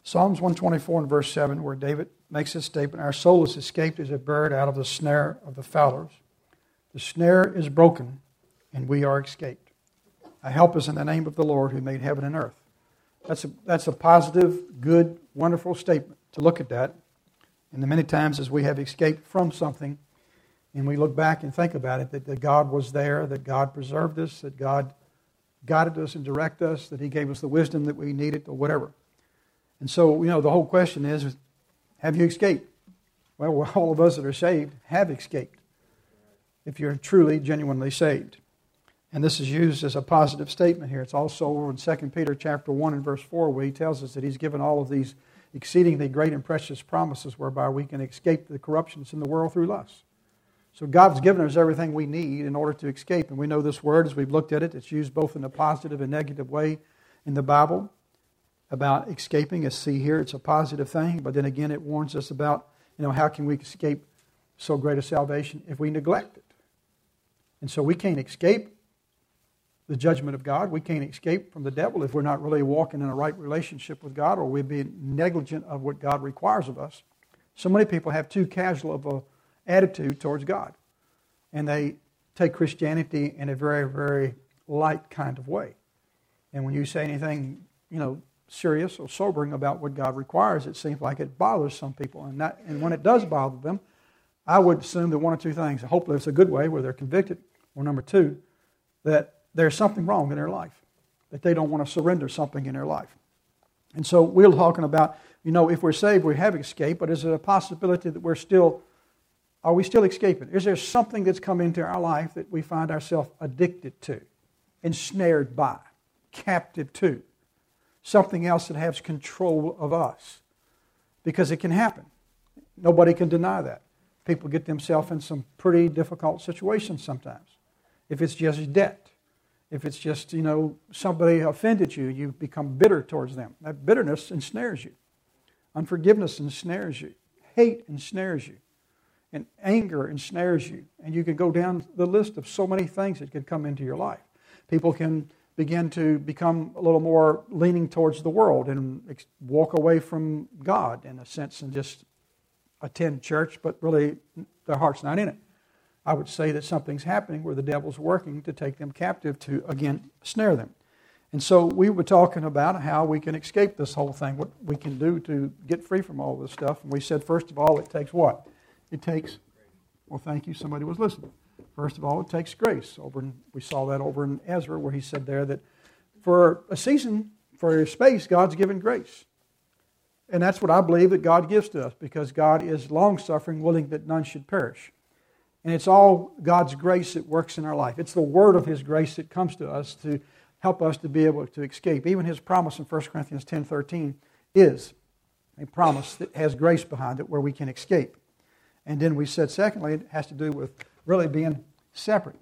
Psalms 124 and verse 7, where David makes this statement, our soul is escaped as a bird out of the snare of the fowlers. The snare is broken, and we are escaped. Help us in the name of the Lord who made heaven and earth. That's a positive, good, wonderful statement to look at that. And the many times as we have escaped from something, and we look back and think about it, that God was there, that God preserved us, that God guided us and directed us, that He gave us the wisdom that we needed, or whatever. And so, the whole question is, have you escaped? Well, all of us that are saved have escaped, if you're truly, genuinely saved. And this is used as a positive statement here. It's also over in 2 Peter chapter 1 and verse 4, where he tells us that He's given all of these exceedingly great and precious promises whereby we can escape the corruption that's in the world through lust. So God's given us everything we need in order to escape. And we know this word, as we've looked at it, it's used both in a positive and negative way in the Bible about escaping. As see here, it's a positive thing. But then again, it warns us about, how can we escape so great a salvation if we neglect it? And so we can't escape the judgment of God. We can't escape from the devil if we're not really walking in a right relationship with God, or we're being negligent of what God requires of us. So many people have too casual of an attitude towards God. And they take Christianity in a very, very light kind of way. And when you say anything, serious or sobering about what God requires, it seems like it bothers some people. And when it does bother them, I would assume that one or two things. Hopefully it's a good way where they're convicted. Or number two, that there's something wrong in their life, that they don't want to surrender something in their life. And so we're talking about, if we're saved, we have escaped, but is it a possibility that are we still escaping? Is there something that's come into our life that we find ourselves addicted to, ensnared by, captive to? Something else that has control of us? Because it can happen. Nobody can deny that. People get themselves in some pretty difficult situations sometimes. If it's just debt, if it's just, somebody offended you, you become bitter towards them. That bitterness ensnares you. Unforgiveness ensnares you. Hate ensnares you. And anger ensnares you. And you can go down the list of so many things that can come into your life. People can begin to become a little more leaning towards the world and walk away from God in a sense and just attend church, but really their heart's not in it. I would say that something's happening where the devil's working to take them captive to, again, snare them. And so we were talking about how we can escape this whole thing, what we can do to get free from all this stuff. And we said, first of all, it takes what? It takes, well, thank you, somebody was listening. First of all, it takes grace. We saw that over in Ezra where he said there that for a season, for a space, God's given grace. And that's what I believe that God gives to us, because God is long-suffering, willing that none should perish. And it's all God's grace that works in our life. It's the word of His grace that comes to us to help us to be able to escape. Even His promise in 1 Corinthians 10:13 is a promise that has grace behind it where we can escape. And then we said, secondly, it has to do with really being separate.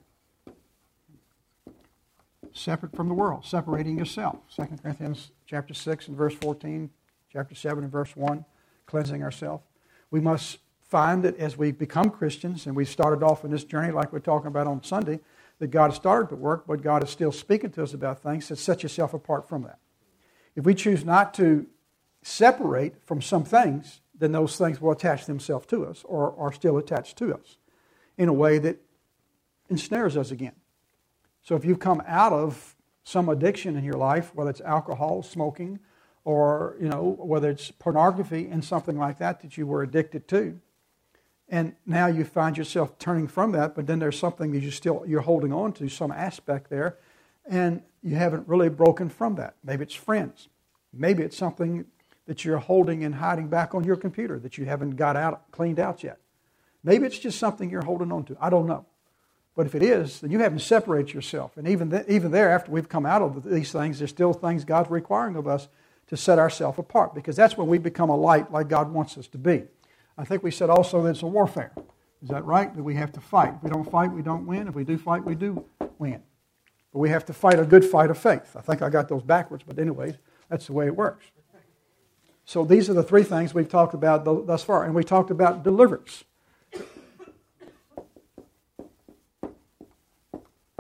Separate from the world, separating yourself. 2 Corinthians chapter 6 and verse 14, chapter 7 and verse 1, cleansing ourselves. We must find that as we become Christians, and we started off in this journey like we're talking about on Sunday, that God has started the work, but God is still speaking to us about things, so set yourself apart from that. If we choose not to separate from some things, then those things will attach themselves to us or are still attached to us in a way that ensnares us again. So if you've come out of some addiction in your life, whether it's alcohol, smoking, or whether it's pornography and something like that you were addicted to, and now you find yourself turning from that, but then there's something that you're holding on to, some aspect there, and you haven't really broken from that. Maybe it's friends. Maybe it's something that you're holding and hiding back on your computer that you haven't cleaned out yet. Maybe it's just something you're holding on to. I don't know. But if it is, then you haven't separated yourself. And even there, after we've come out of these things, there's still things God's requiring of us to set ourselves apart, because that's when we become a light like God wants us to be. I think we said also that it's a warfare. Is that right? That we have to fight. If we don't fight, we don't win. If we do fight, we do win. But we have to fight a good fight of faith. I think I got those backwards, but anyways, that's the way it works. So these are the three things we've talked about thus far. And we talked about deliverance.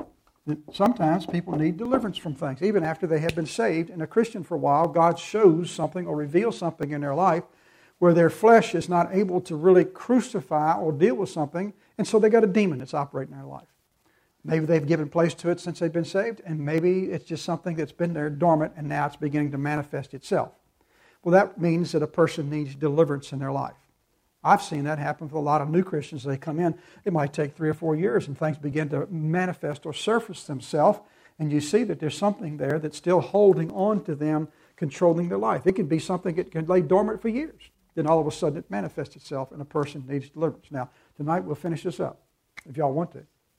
Sometimes people need deliverance from things. Even after they have been saved and a Christian for a while, God shows something or reveals something in their life where their flesh is not able to really crucify or deal with something, and so they got a demon that's operating in their life. Maybe they've given place to it since they've been saved, and maybe it's just something that's been there dormant and now it's beginning to manifest itself. Well, that means that a person needs deliverance in their life. I've seen that happen with a lot of new Christians. They come in, it might take 3 or 4 years, and things begin to manifest or surface themselves, and you see that there's something there that's still holding on to them, controlling their life. It could be something that can lay dormant for years. Then all of a sudden it manifests itself, and a person needs deliverance. Now, tonight we'll finish this up, if y'all want to.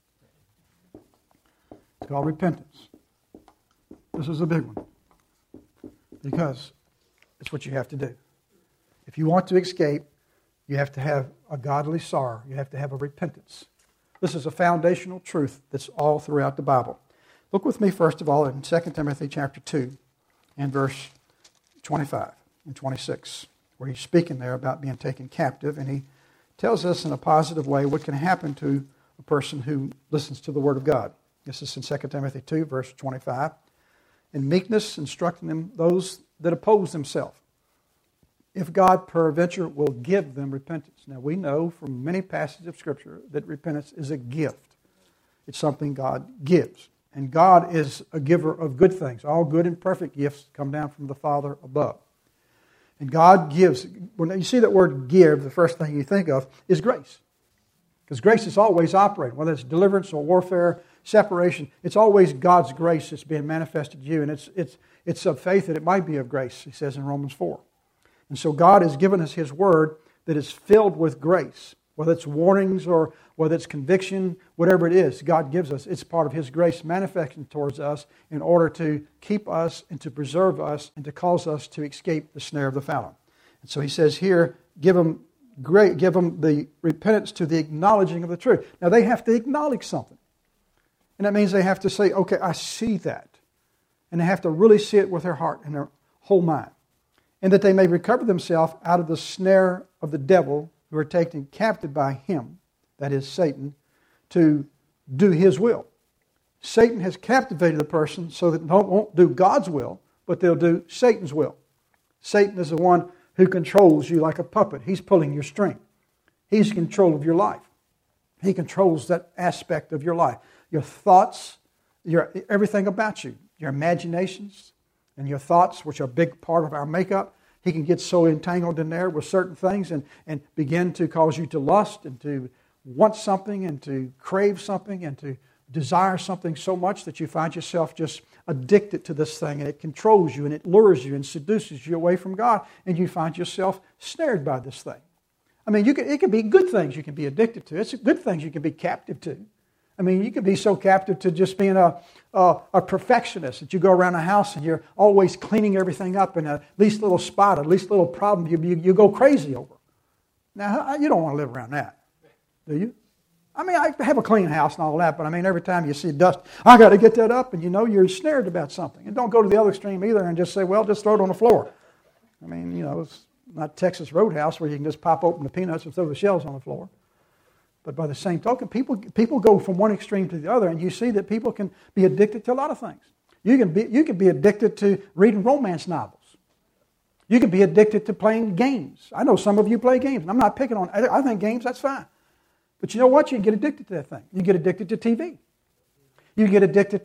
It's called repentance. This is a big one, because it's what you have to do. If you want to escape, you have to have a godly sorrow. You have to have a repentance. This is a foundational truth that's all throughout the Bible. Look with me, first of all, in 2 Timothy chapter 2 and verse 25 and 26, where he's speaking there about being taken captive, and he tells us in a positive way what can happen to a person who listens to the Word of God. This is in 2 Timothy 2, verse 25. In meekness, instructing them those that oppose themselves, if God peradventure will give them repentance. Now we know from many passages of Scripture that repentance is a gift. It's something God gives. And God is a giver of good things. All good and perfect gifts come down from the Father above. And God gives. When you see that word give, the first thing you think of is grace. Because grace is always operating, whether it's deliverance or warfare, separation. It's always God's grace that's being manifested to you. And it's of faith that it might be of grace, he says in Romans 4. And so God has given us His Word that is filled with grace. Whether it's warnings or whether it's conviction, whatever it is, God gives us. It's part of His grace manifesting towards us in order to keep us and to preserve us and to cause us to escape the snare of the fowler. And so He says here, give them the repentance to the acknowledging of the truth. Now they have to acknowledge something. And that means they have to say, okay, I see that. And they have to really see it with their heart and their whole mind. And that they may recover themselves out of the snare of the devil who are taken captive by him, that is Satan, to do his will. Satan has captivated the person so that they won't do God's will, but they'll do Satan's will. Satan is the one who controls you like a puppet. He's pulling your string. He's in control of your life. He controls that aspect of your life. Your thoughts, everything about you, your imaginations, and your thoughts, which are a big part of our makeup. He can get so entangled in there with certain things and begin to cause you to lust and to want something and to crave something and to desire something so much that you find yourself just addicted to this thing, and it controls you and it lures you and seduces you away from God, and you find yourself snared by this thing. I mean, it can be good things you can be addicted to. It's good things you can be captive to. I mean, you can be so captive to just being a perfectionist that you go around the house and you're always cleaning everything up, and at least little spot, at least little problem, you go crazy over. Now, you don't want to live around that, do you? I mean, I have a clean house and all that, but I mean, every time you see dust, I got to get that up, and you know you're snared about something. And don't go to the other extreme either and just say, well, just throw it on the floor. I mean, it's not Texas Roadhouse where you can just pop open the peanuts and throw the shells on the floor. But by the same token, people go from one extreme to the other, and you see that people can be addicted to a lot of things. You can be addicted to reading romance novels. You can be addicted to playing games. I know some of you play games, and I'm not picking on. I think games, that's fine. But you know what? You can get addicted to that thing. You get addicted to TV. You get addicted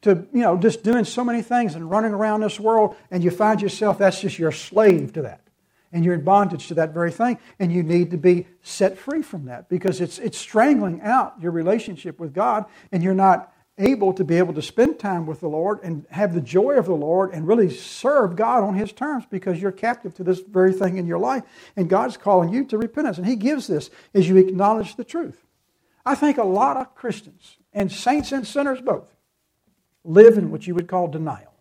to just doing so many things and running around this world, and you find yourself, that's just you're a slave to that. And you're in bondage to that very thing, and you need to be set free from that because it's strangling out your relationship with God, and you're not able to spend time with the Lord and have the joy of the Lord and really serve God on His terms because you're captive to this very thing in your life, and God's calling you to repentance. And He gives this as you acknowledge the truth. I think a lot of Christians, and saints and sinners both, live in what you would call denial.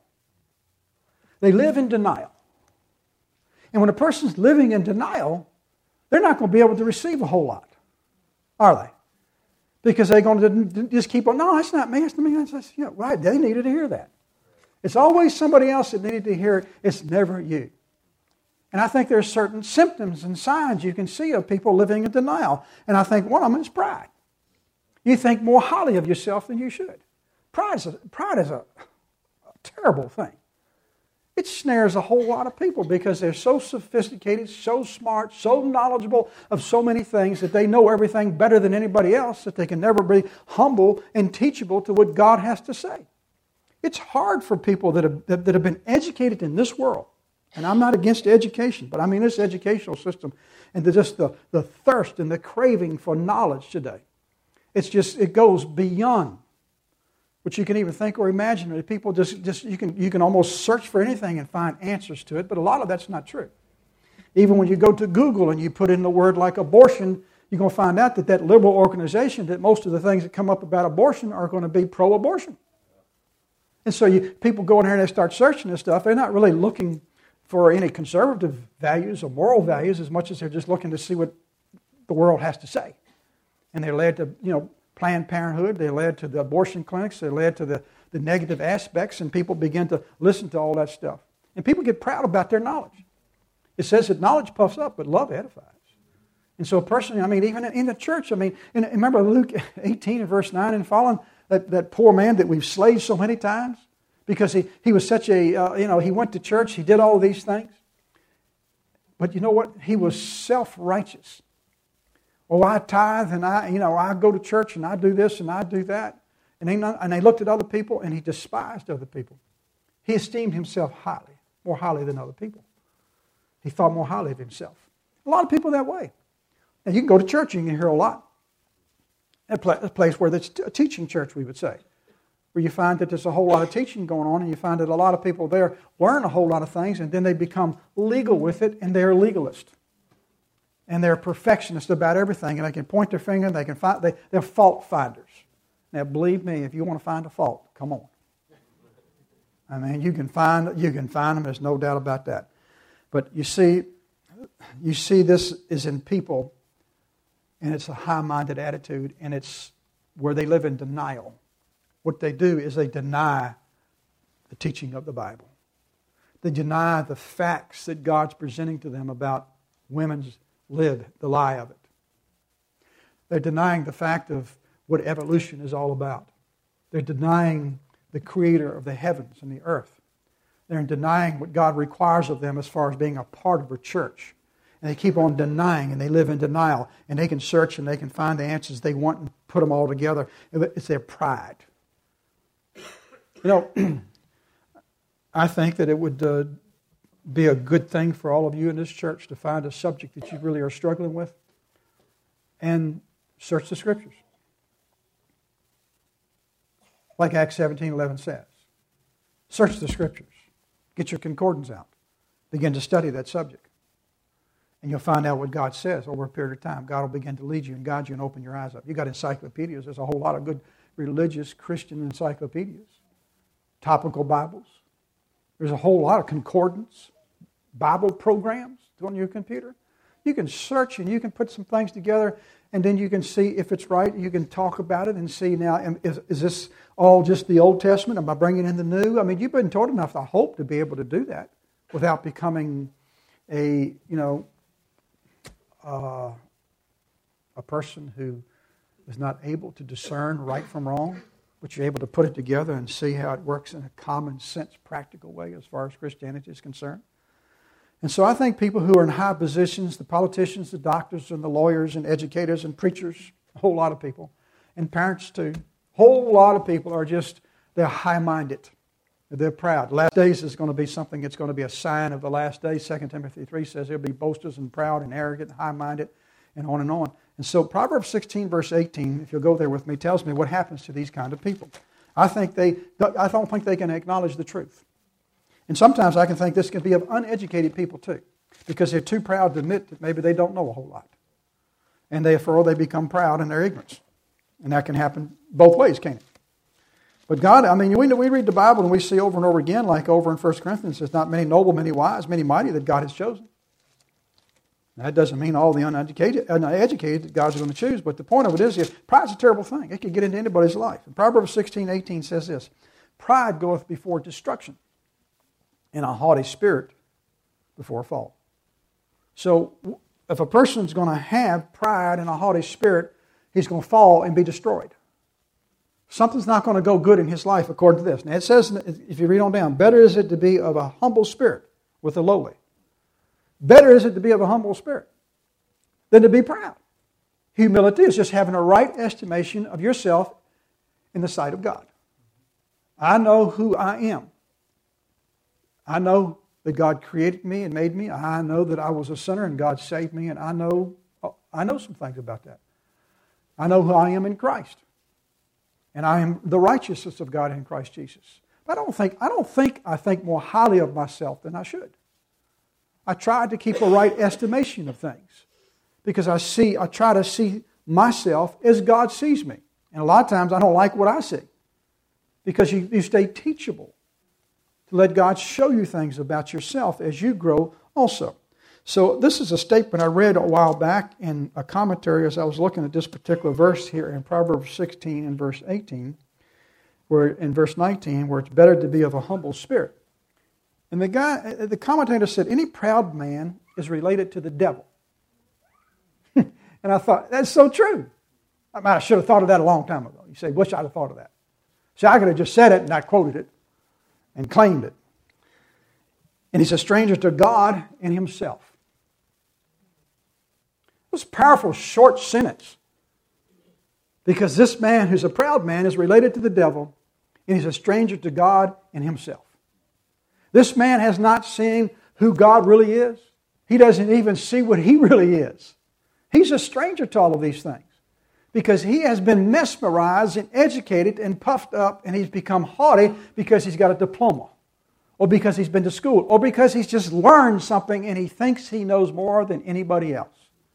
They live in denial. And when a person's living in denial, they're not going to be able to receive a whole lot, are they? Because they're going to just keep on, no, that's not me, that's not me. Right, they needed to hear that. It's always somebody else that needed to hear it. It's never you. And I think there's certain symptoms and signs you can see of people living in denial. And I think one of them is pride. You think more highly of yourself than you should. Pride is a terrible thing. It snares a whole lot of people because they're so sophisticated, so smart, so knowledgeable of so many things that they know everything better than anybody else, that they can never be humble and teachable to what God has to say. It's hard for people that have been educated in this world. And I'm not against education, but I mean this educational system and the thirst and the craving for knowledge today. It goes beyond what you can even think or imagine. People you can almost search for anything and find answers to it, but a lot of that's not true. Even when you go to Google and you put in the word like abortion, you're going to find out that liberal organization, that most of the things that come up about abortion are going to be pro-abortion. And so people go in here and they start searching this stuff. They're not really looking for any conservative values or moral values as much as they're just looking to see what the world has to say. And they're led to, Planned Parenthood, they're led to the abortion clinics, they're led to the negative aspects, and people begin to listen to all that stuff. And people get proud about their knowledge. It says that knowledge puffs up, but love edifies. And so personally, even in the church, remember Luke 18 and verse 9 and following, that poor man that we've slaved so many times because he was such he went to church, he did all these things. But you know what? He was self-righteous. Oh, I tithe and I go to church and I do this and I do that. And they looked at other people and he despised other people. He esteemed himself highly, more highly than other people. He thought more highly of himself. A lot of people that way. And you can go to church and you can hear a lot. A place where it's a teaching church, we would say, where you find that there's a whole lot of teaching going on and you find that a lot of people there learn a whole lot of things and then they become legal with it and they're legalist. And they're perfectionists about everything, and they can point their finger, and they're fault finders. Now, believe me, if you want to find a fault, come on. You can find them. There's no doubt about that. But you see this is in people, and it's a high-minded attitude, and it's where they live in denial. What they do is they deny the teaching of the Bible. They deny the facts that God's presenting to them about women's the lie of it. They're denying the fact of what evolution is all about. They're denying the creator of the heavens and the earth. They're denying what God requires of them as far as being a part of a church. And they keep on denying, and they live in denial. And they can search and they can find the answers they want and put them all together. It's their pride. I think that it would be a good thing for all of you in this church to find a subject that you really are struggling with and search the Scriptures. Like Acts 17:11 says. Search the Scriptures. Get your concordance out. Begin to study that subject. And you'll find out what God says over a period of time. God will begin to lead you and guide you and open your eyes up. You've got encyclopedias. There's a whole lot of good religious Christian encyclopedias. Topical Bibles. There's a whole lot of concordance, Bible programs on your computer. You can search and you can put some things together and then you can see if it's right. You can talk about it and see now, is this all just the Old Testament? Am I bringing in the New? You've been taught enough, I hope, to be able to do that without becoming a person who is not able to discern right from wrong. But you're able to put it together and see how it works in a common sense, practical way as far as Christianity is concerned. And so I think people who are in high positions, the politicians, the doctors, and the lawyers, and educators, and preachers, a whole lot of people, and parents too, a whole lot of people are they're high-minded. They're proud. Last days is going to be something that's going to be a sign of the last days. 2 Timothy 3 says they'll be boasters and proud and arrogant and high-minded and on and on. And so Proverbs 16, verse 18, if you'll go there with me, tells me what happens to these kind of people. I don't think they can acknowledge the truth. And sometimes I can think this can be of uneducated people too, because they're too proud to admit that maybe they don't know a whole lot. And therefore they become proud in their ignorance. And that can happen both ways, can't it? But God, we read the Bible and we see over and over again, like over in 1 Corinthians, there's not many noble, many wise, many mighty that God has chosen. That doesn't mean all the uneducated that God's going to choose, but the point of it is pride's a terrible thing. It can get into anybody's life. And Proverbs 16:18 says this, pride goeth before destruction, and a haughty spirit before a fall. So if a person's going to have pride and a haughty spirit, he's going to fall and be destroyed. Something's not going to go good in his life according to this. Now it says, if you read on down, better is it to be of a humble spirit with the lowly. Better is it to be of a humble spirit than to be proud. Humility is just having a right estimation of yourself in the sight of God. I know who I am. I know that God created me and made me. I know that I was a sinner and God saved me, and I know some things about that. I know who I am in Christ. And I am the righteousness of God in Christ Jesus. But I think more highly of myself than I should. I try to keep a right estimation of things because I try to see myself as God sees me. And a lot of times I don't like what I see because you stay teachable to let God show you things about yourself as you grow also. So this is a statement I read a while back in a commentary as I was looking at this particular verse here in Proverbs 16 and verse 18, where in verse 19, where it's better to be of a humble spirit. And the commentator said, any proud man is related to the devil. And I thought, that's so true. I should have thought of that a long time ago. You say, wish I'd have thought of that. See, I could have just said it and I quoted it and claimed it. And he's a stranger to God and himself. It was a powerful, short sentence. Because this man who's a proud man is related to the devil and he's a stranger to God and himself. This man has not seen who God really is. He doesn't even see what he really is. He's a stranger to all of these things because he has been mesmerized and educated and puffed up, and he's become haughty because he's got a diploma or because he's been to school or because he's just learned something and he thinks he knows more than anybody else.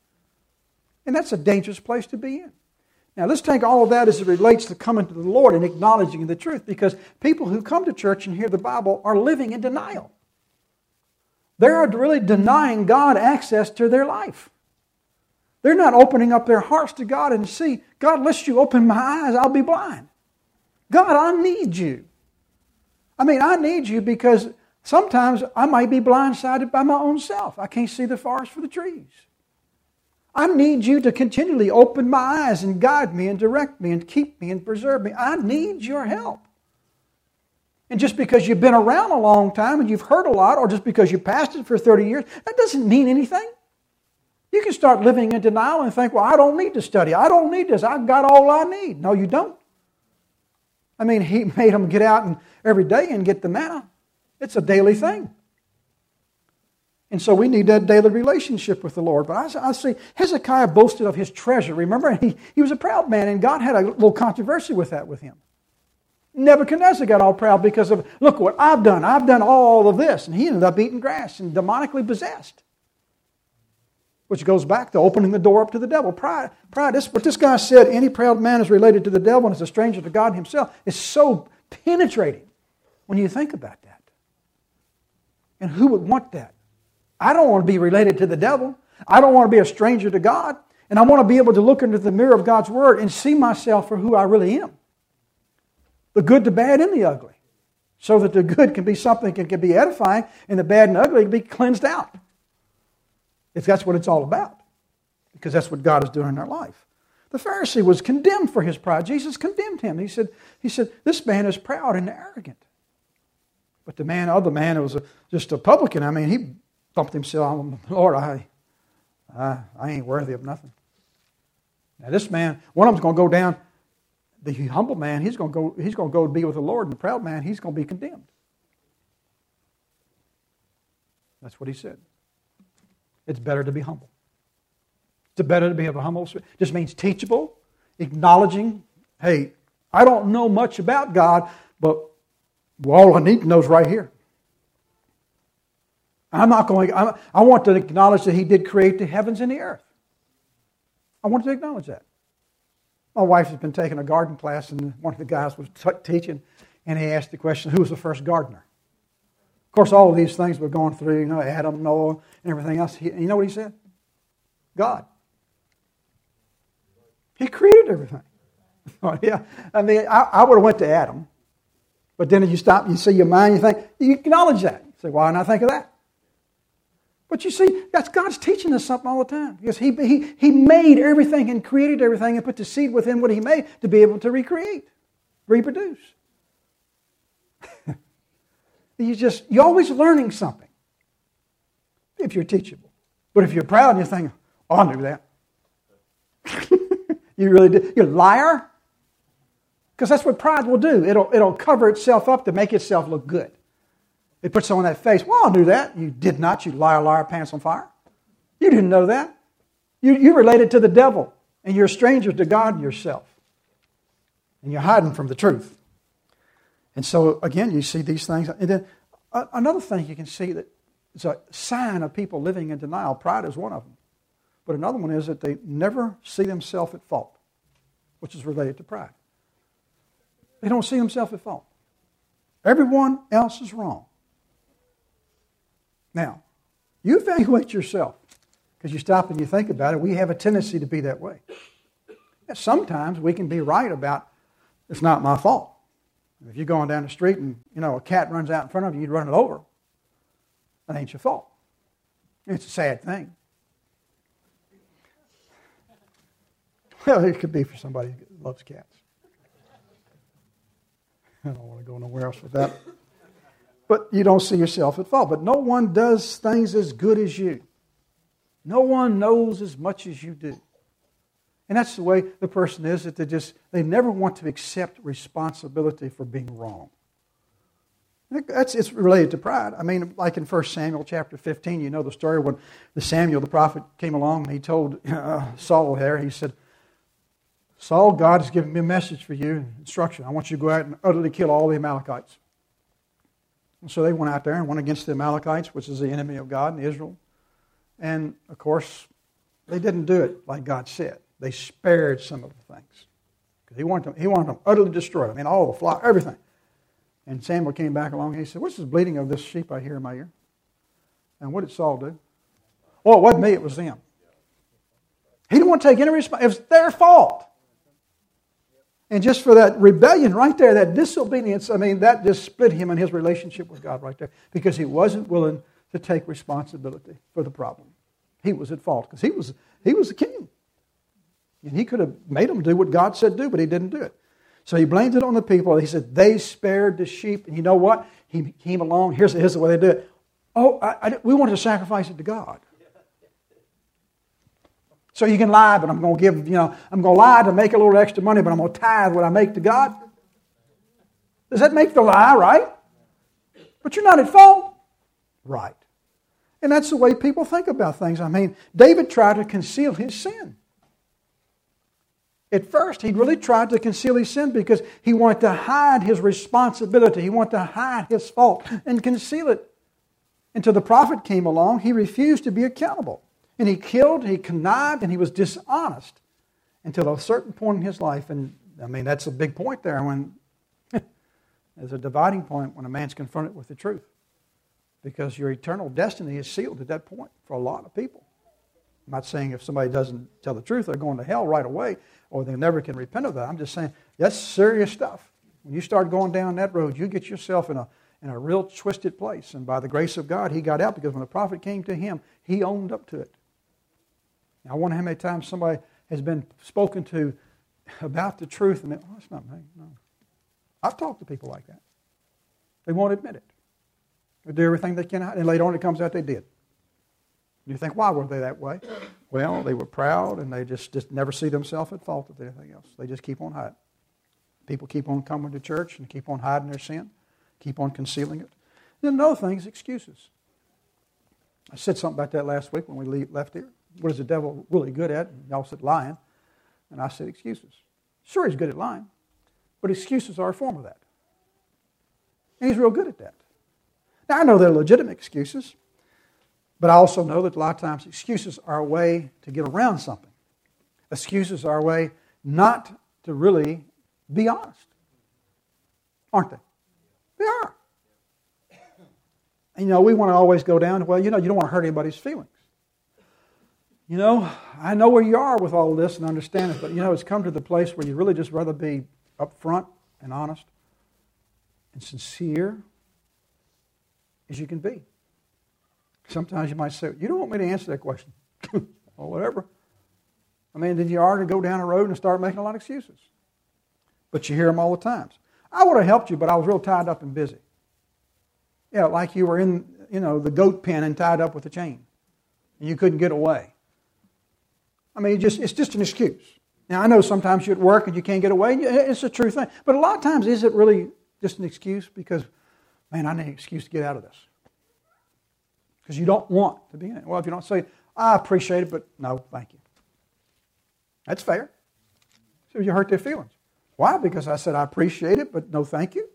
And that's a dangerous place to be in. Now, let's take all of that as it relates to coming to the Lord and acknowledging the truth, because people who come to church and hear the Bible are living in denial. They're really denying God access to their life. They're not opening up their hearts to God and see, God, unless you open my eyes, I'll be blind. God, I need you. I need you because sometimes I might be blindsided by my own self. I can't see the forest for the trees. I need you to continually open my eyes and guide me and direct me and keep me and preserve me. I need your help. And just because you've been around a long time and you've heard a lot, or just because you pastored for 30 years, that doesn't mean anything. You can start living in denial and think, well, I don't need to study. I don't need this. I've got all I need. No, you don't. He made them get out and every day and get the manna. It's a daily thing. And so we need that daily relationship with the Lord. But I see Hezekiah boasted of his treasure. Remember, he was a proud man, and God had a little controversy with him. Nebuchadnezzar got all proud because of, look what I've done. I've done all of this. And he ended up eating grass and demonically possessed. Which goes back to opening the door up to the devil. Pride. What this guy said, any proud man is related to the devil and is a stranger to God himself, is so penetrating when you think about that. And who would want that? I don't want to be related to the devil. I don't want to be a stranger to God. And I want to be able to look into the mirror of God's Word and see myself for who I really am. The good, the bad, and the ugly. So that the good can be something that can be edifying, and the bad and ugly can be cleansed out. If that's what it's all about. Because that's what God is doing in our life. The Pharisee was condemned for his pride. Jesus condemned him. He said, this man is proud and arrogant. But the other man was just a publican. He thumped himself, Lord, I ain't worthy of nothing. Now this man, one of them's going to go down. The humble man, he's going to go be with the Lord, and the proud man, he's going to be condemned. That's what he said. It's better to be humble. It's better to be of a humble spirit. Just means teachable, acknowledging, hey, I don't know much about God, but all I need to know is right here. I want to acknowledge that He did create the heavens and the earth. I want to acknowledge that. My wife has been taking a garden class, and one of the guys was teaching, and he asked the question, who was the first gardener? Of course, all of these things we're going through, Adam, Noah, and everything else. You know what he said? God. He created everything. Yeah, I would have went to Adam, but then you stop, you see your mind, you acknowledge that. You say, why didn't I think of that? But you see, God's teaching us something all the time. Because He made everything and created everything and put the seed within what He made to be able to recreate. reproduce. You're always learning something if you're teachable. But if you're proud and you think, oh, I knew that. You really did. You're a liar. Because that's what pride will do. It'll cover itself up to make itself look good. It puts on that face. Well, I knew that. You did not. You liar, liar, pants on fire. You didn't know that. You related to the devil. And you're a stranger to God and yourself. And you're hiding from the truth. And so, again, you see these things. And then another thing you can see that is a sign of people living in denial. Pride is one of them. But another one is that they never see themselves at fault, which is related to pride. They don't see themselves at fault. Everyone else is wrong. Now, you evaluate yourself because you stop and you think about it. We have a tendency to be that way. And sometimes we can be right about it's not my fault. If you're going down the street and a cat runs out in front of you, you'd run it over. That ain't your fault. It's a sad thing. Well, it could be for somebody who loves cats. I don't want to go nowhere else with that. But you don't see yourself at fault. But no one does things as good as you. No one knows as much as you do. And that's the way the person is, that they never want to accept responsibility for being wrong. It's related to pride. I mean, like in 1 Samuel chapter 15, you know the story when Samuel the prophet came along and he told Saul there, he said, Saul, God has given me a message for you, instruction. I want you to go out and utterly kill all the Amalekites. And so they went out there and went against the Amalekites, which is the enemy of God and Israel. And, of course, they didn't do it like God said. They spared some of the things. Because he wanted them utterly destroyed. I mean, all the flock, everything. And Samuel came back along and he said, what's this bleating of this sheep I hear in my ear? And what did Saul do? Oh, it wasn't me, it was them. He didn't want to take any responsibility. It was their fault. And just for that rebellion right there, that disobedience, I mean, that just split him in his relationship with God right there. Because he wasn't willing to take responsibility for the problem. He was at fault because he was the king. And he could have made them do what God said do, but he didn't do it. So he blamed it on the people. He said, they spared the sheep. And you know what? He came along. Here's the way they do it. Oh, we wanted to sacrifice it to God. So you can lie, but I'm going to give, I'm going to lie to make a little extra money, but I'm going to tithe what I make to God. Does that make the lie right? But you're not at fault. Right. And that's the way people think about things. I mean, David tried to conceal his sin. At first, he really tried to conceal his sin because he wanted to hide his responsibility. He wanted to hide his fault and conceal it. Until the prophet came along, he refused to be accountable. And he killed, he connived, and he was dishonest until a certain point in his life. And, I mean, that's a big point there when there's a dividing point when a man's confronted with the truth. Because your eternal destiny is sealed at that point for a lot of people. I'm not saying if somebody doesn't tell the truth, they're going to hell right away, or they never can repent of that. I'm just saying that's serious stuff. When you start going down that road, you get yourself in a real twisted place. And by the grace of God, he got out because when the prophet came to him, he owned up to it. Now, I wonder how many times somebody has been spoken to about the truth and oh, that's not me. No. I've talked to people like that. They won't admit it. They do everything they can, and later on it comes out they did. You think, why were they that way? Well, they were proud, and they just never see themselves at fault with anything else. They just keep on hiding. People keep on coming to church and keep on hiding their sin, keep on concealing it. And then another thing is excuses. I said something about that last week when we left here. What is the devil really good at? And y'all said lying. And I said excuses. Sure, he's good at lying, but excuses are a form of that. And he's real good at that. Now, I know they're legitimate excuses, but I also know that a lot of times excuses are a way to get around something. Excuses are a way not to really be honest. Aren't they? They are. And, we want to always go down to, you don't want to hurt anybody's feelings. I know where you are with all this and understand it, but, it's come to the place where you really just rather be upfront and honest and sincere as you can be. Sometimes you might say, you don't want me to answer that question. Or whatever. I mean, then you are to go down a road and start making a lot of excuses. But you hear them all the time. I would have helped you, but I was real tied up and busy. Yeah, like you were in, the goat pen and tied up with a chain. And you couldn't get away. I mean, it's just an excuse. Now, I know sometimes you're at work and you can't get away. It's a true thing. But a lot of times, is it really just an excuse? Because, man, I need an excuse to get out of this. Because you don't want to be in it. Well, if you don't say, I appreciate it, but no, thank you. That's fair. So you hurt their feelings. Why? Because I said I appreciate it, but no thank you?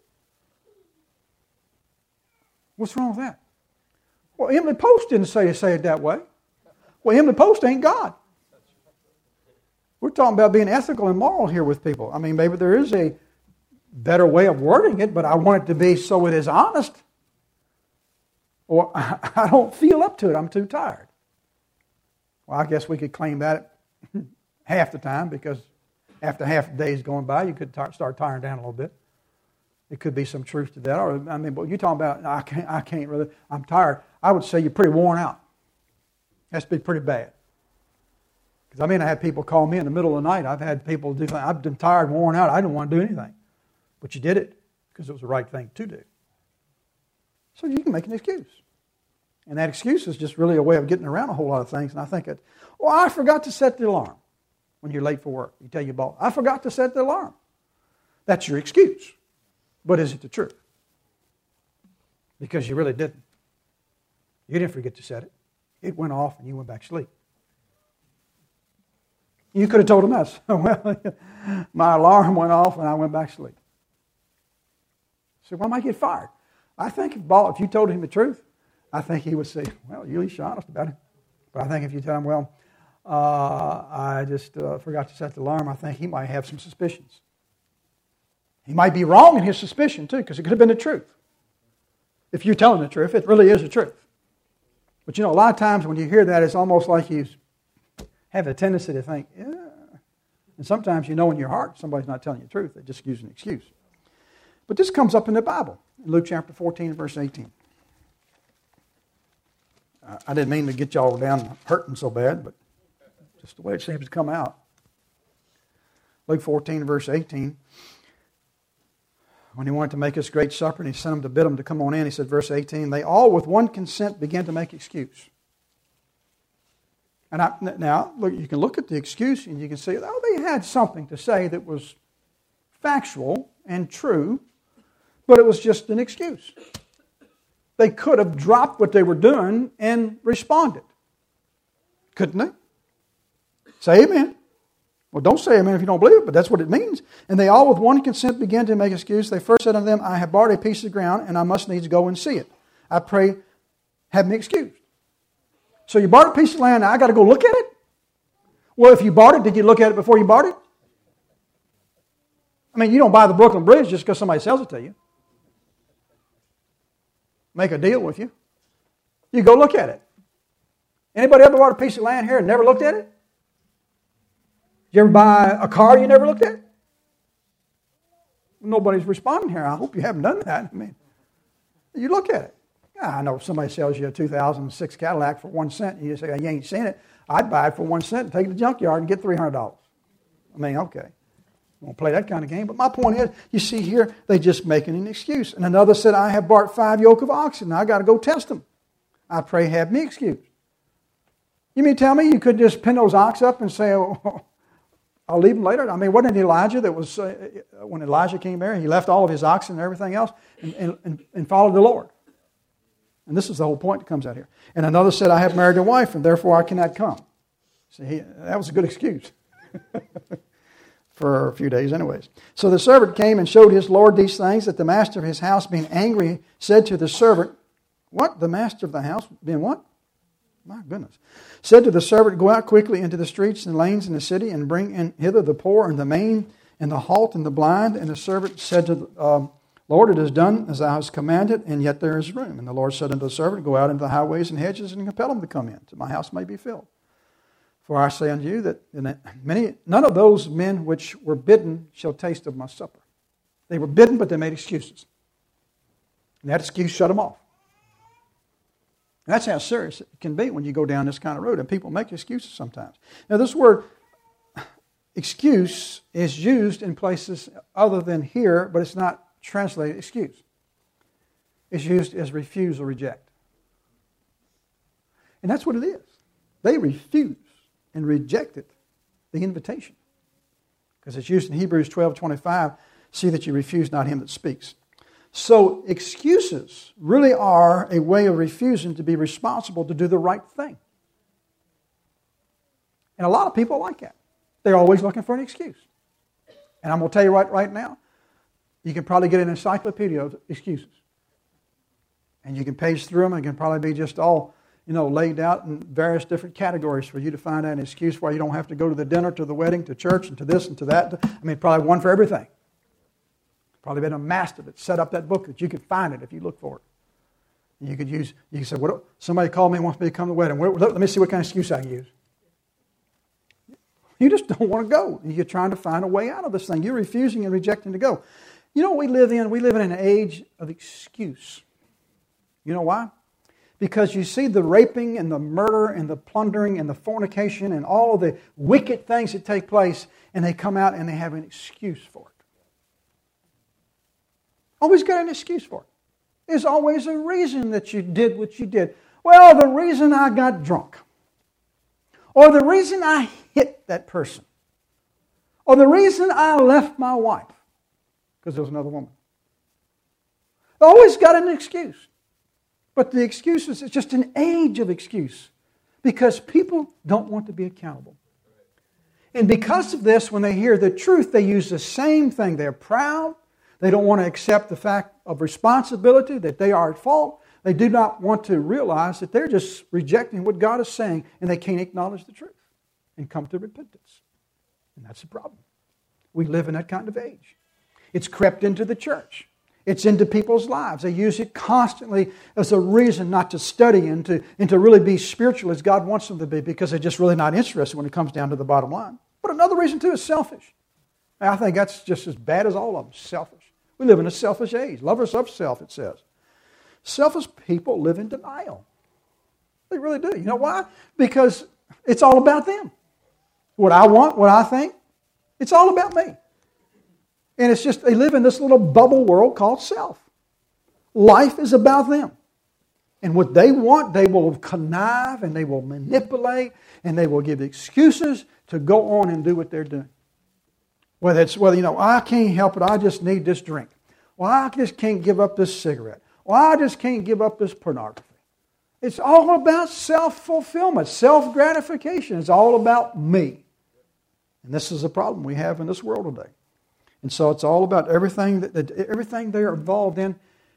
What's wrong with that? Well, Emily Post didn't say it that way. Well, Emily Post ain't God. We're talking about being ethical and moral here with people. I mean, maybe there is a better way of wording it, but I want it to be so it is honest. Or I don't feel up to it. I'm too tired. Well, I guess we could claim that half the time, because after half the day is going by, you could start tiring down a little bit. It could be some truth to that. Or, but you're talking about, I can't really, I'm tired. I would say you're pretty worn out. That's be pretty bad. Because I had people call me in the middle of the night. I've had people do things. I've been tired and worn out. I didn't want to do anything. But you did it because it was the right thing to do. So you can make an excuse. And that excuse is just really a way of getting around a whole lot of things. And I think I forgot to set the alarm when you're late for work. You tell your boss, I forgot to set the alarm. That's your excuse. But is it the truth? Because you really didn't. You didn't forget to set it. It went off and you went back to sleep. You could have told him that. Well, my alarm went off and I went back to sleep. So why might I get fired? I think if you told him the truth, I think he would say, well, you're at least honest about it. But I think if you tell him, well, I just forgot to set the alarm, I think he might have some suspicions. He might be wrong in his suspicion too, because it could have been the truth. If you're telling the truth, it really is the truth. But a lot of times when you hear that, it's almost like you have a tendency to think, yeah. And sometimes in your heart somebody's not telling you the truth. They just use an excuse. But this comes up in the Bible, in Luke chapter 14, verse 18. I didn't mean to get y'all down hurting so bad, but just the way it seems to come out. Luke 14, verse 18. When he wanted to make this great supper and he sent them to bid them to come on in, he said, verse 18, they all with one consent began to make excuse. And now, look, you can look at the excuse and you can see, they had something to say that was factual and true, but it was just an excuse. They could have dropped what they were doing and responded. Couldn't they? Say amen. Well, don't say amen if you don't believe it, but that's what it means. And they all with one consent began to make excuse. They first said unto them, I have borrowed a piece of ground, and I must needs go and see it. I pray, have me excused. So you bought a piece of land, now I got to go look at it? Well, if you bought it, did you look at it before you bought it? You don't buy the Brooklyn Bridge just because somebody sells it to you. Make a deal with you. You go look at it. Anybody ever bought a piece of land here and never looked at it? Did you ever buy a car you never looked at? Nobody's responding here. I hope you haven't done that. You look at it. I know if somebody sells you a 2006 Cadillac for 1 cent, and you say, you ain't seen it. I'd buy it for 1 cent and take it to the junkyard and get $300. Okay. Won't play that kind of game. But my point is, you see here, they just making an excuse. And another said, I have bought 5 yoke of oxen. Now I got to go test them. I pray, have me excused. You mean tell me you could just pin those ox up and say, I'll leave them later? Wasn't it Elijah that was, when Elijah came there, he left all of his oxen and everything else and followed the Lord. And this is the whole point that comes out here. And another said, I have married a wife, and therefore I cannot come. See, that was a good excuse. For a few days anyways. So the servant came and showed his Lord these things, that the master of his house, being angry, said to the servant, what? The master of the house being what? My goodness. Said to the servant, go out quickly into the streets and lanes in the city and bring in hither the poor and the maimed and the halt and the blind. And the servant said to the Lord, it is done as thou hast commanded, and yet there is room. And the Lord said unto the servant, go out into the highways and hedges and compel them to come in, that my house may be filled. For I say unto you that none of those men which were bidden shall taste of my supper. They were bidden, but they made excuses. And that excuse shut them off. And that's how serious it can be when you go down this kind of road. And people make excuses sometimes. Now this word excuse is used in places other than here, but it's not translated excuse. It's used as refuse or reject. And that's what it is. They refused and rejected the invitation. Because it's used in Hebrews 12:25, see that you refuse not him that speaks. So excuses really are a way of refusing to be responsible to do the right thing. And a lot of people like that. They're always looking for an excuse. And I'm going to tell you right now, you can probably get an encyclopedia of excuses. And you can page through them, and it can probably be just all, laid out in various different categories for you to find out an excuse why you don't have to go to the dinner, to the wedding, to church, and to this and to that. Probably one for everything. Probably been a master that set up that book that you could find it if you look for it. And you can say, somebody called me and wants me to come to the wedding. Let me see what kind of excuse I can use. You just don't want to go. You're trying to find a way out of this thing. You're refusing and rejecting to go. You know what we live in? We live in an age of excuse. You know why? Because you see the raping and the murder and the plundering and the fornication and all of the wicked things that take place, and they come out and they have an excuse for it. Always got an excuse for it. There's always a reason that you did what you did. Well, the reason I got drunk. Or the reason I hit that person. Or the reason I left my wife. Because there was another woman. They always got an excuse. But the excuses, it's just an age of excuse. Because people don't want to be accountable. And because of this, when they hear the truth, they use the same thing. They're proud. They don't want to accept the fact of responsibility, that they are at fault. They do not want to realize that they're just rejecting what God is saying, and they can't acknowledge the truth and come to repentance. And that's the problem. We live in that kind of age. It's crept into the church. It's into people's lives. They use it constantly as a reason not to study and to really be spiritual as God wants them to be, because they're just really not interested when it comes down to the bottom line. But another reason, too, is selfish. And I think that's just as bad as all of them, selfish. We live in a selfish age. Lovers of self, it says. Selfish people live in denial. They really do. You know why? Because it's all about them. What I want, what I think, it's all about me. And it's just, they live in this little bubble world called self. Life is about them. And what they want, they will connive and they will manipulate and they will give excuses to go on and do what they're doing. Whether I can't help it, I just need this drink. Well, I just can't give up this cigarette. Well, I just can't give up this pornography. It's all about self-fulfillment, self-gratification. It's all about me. And this is the problem we have in this world today. And so it's all about everything everything they're involved in.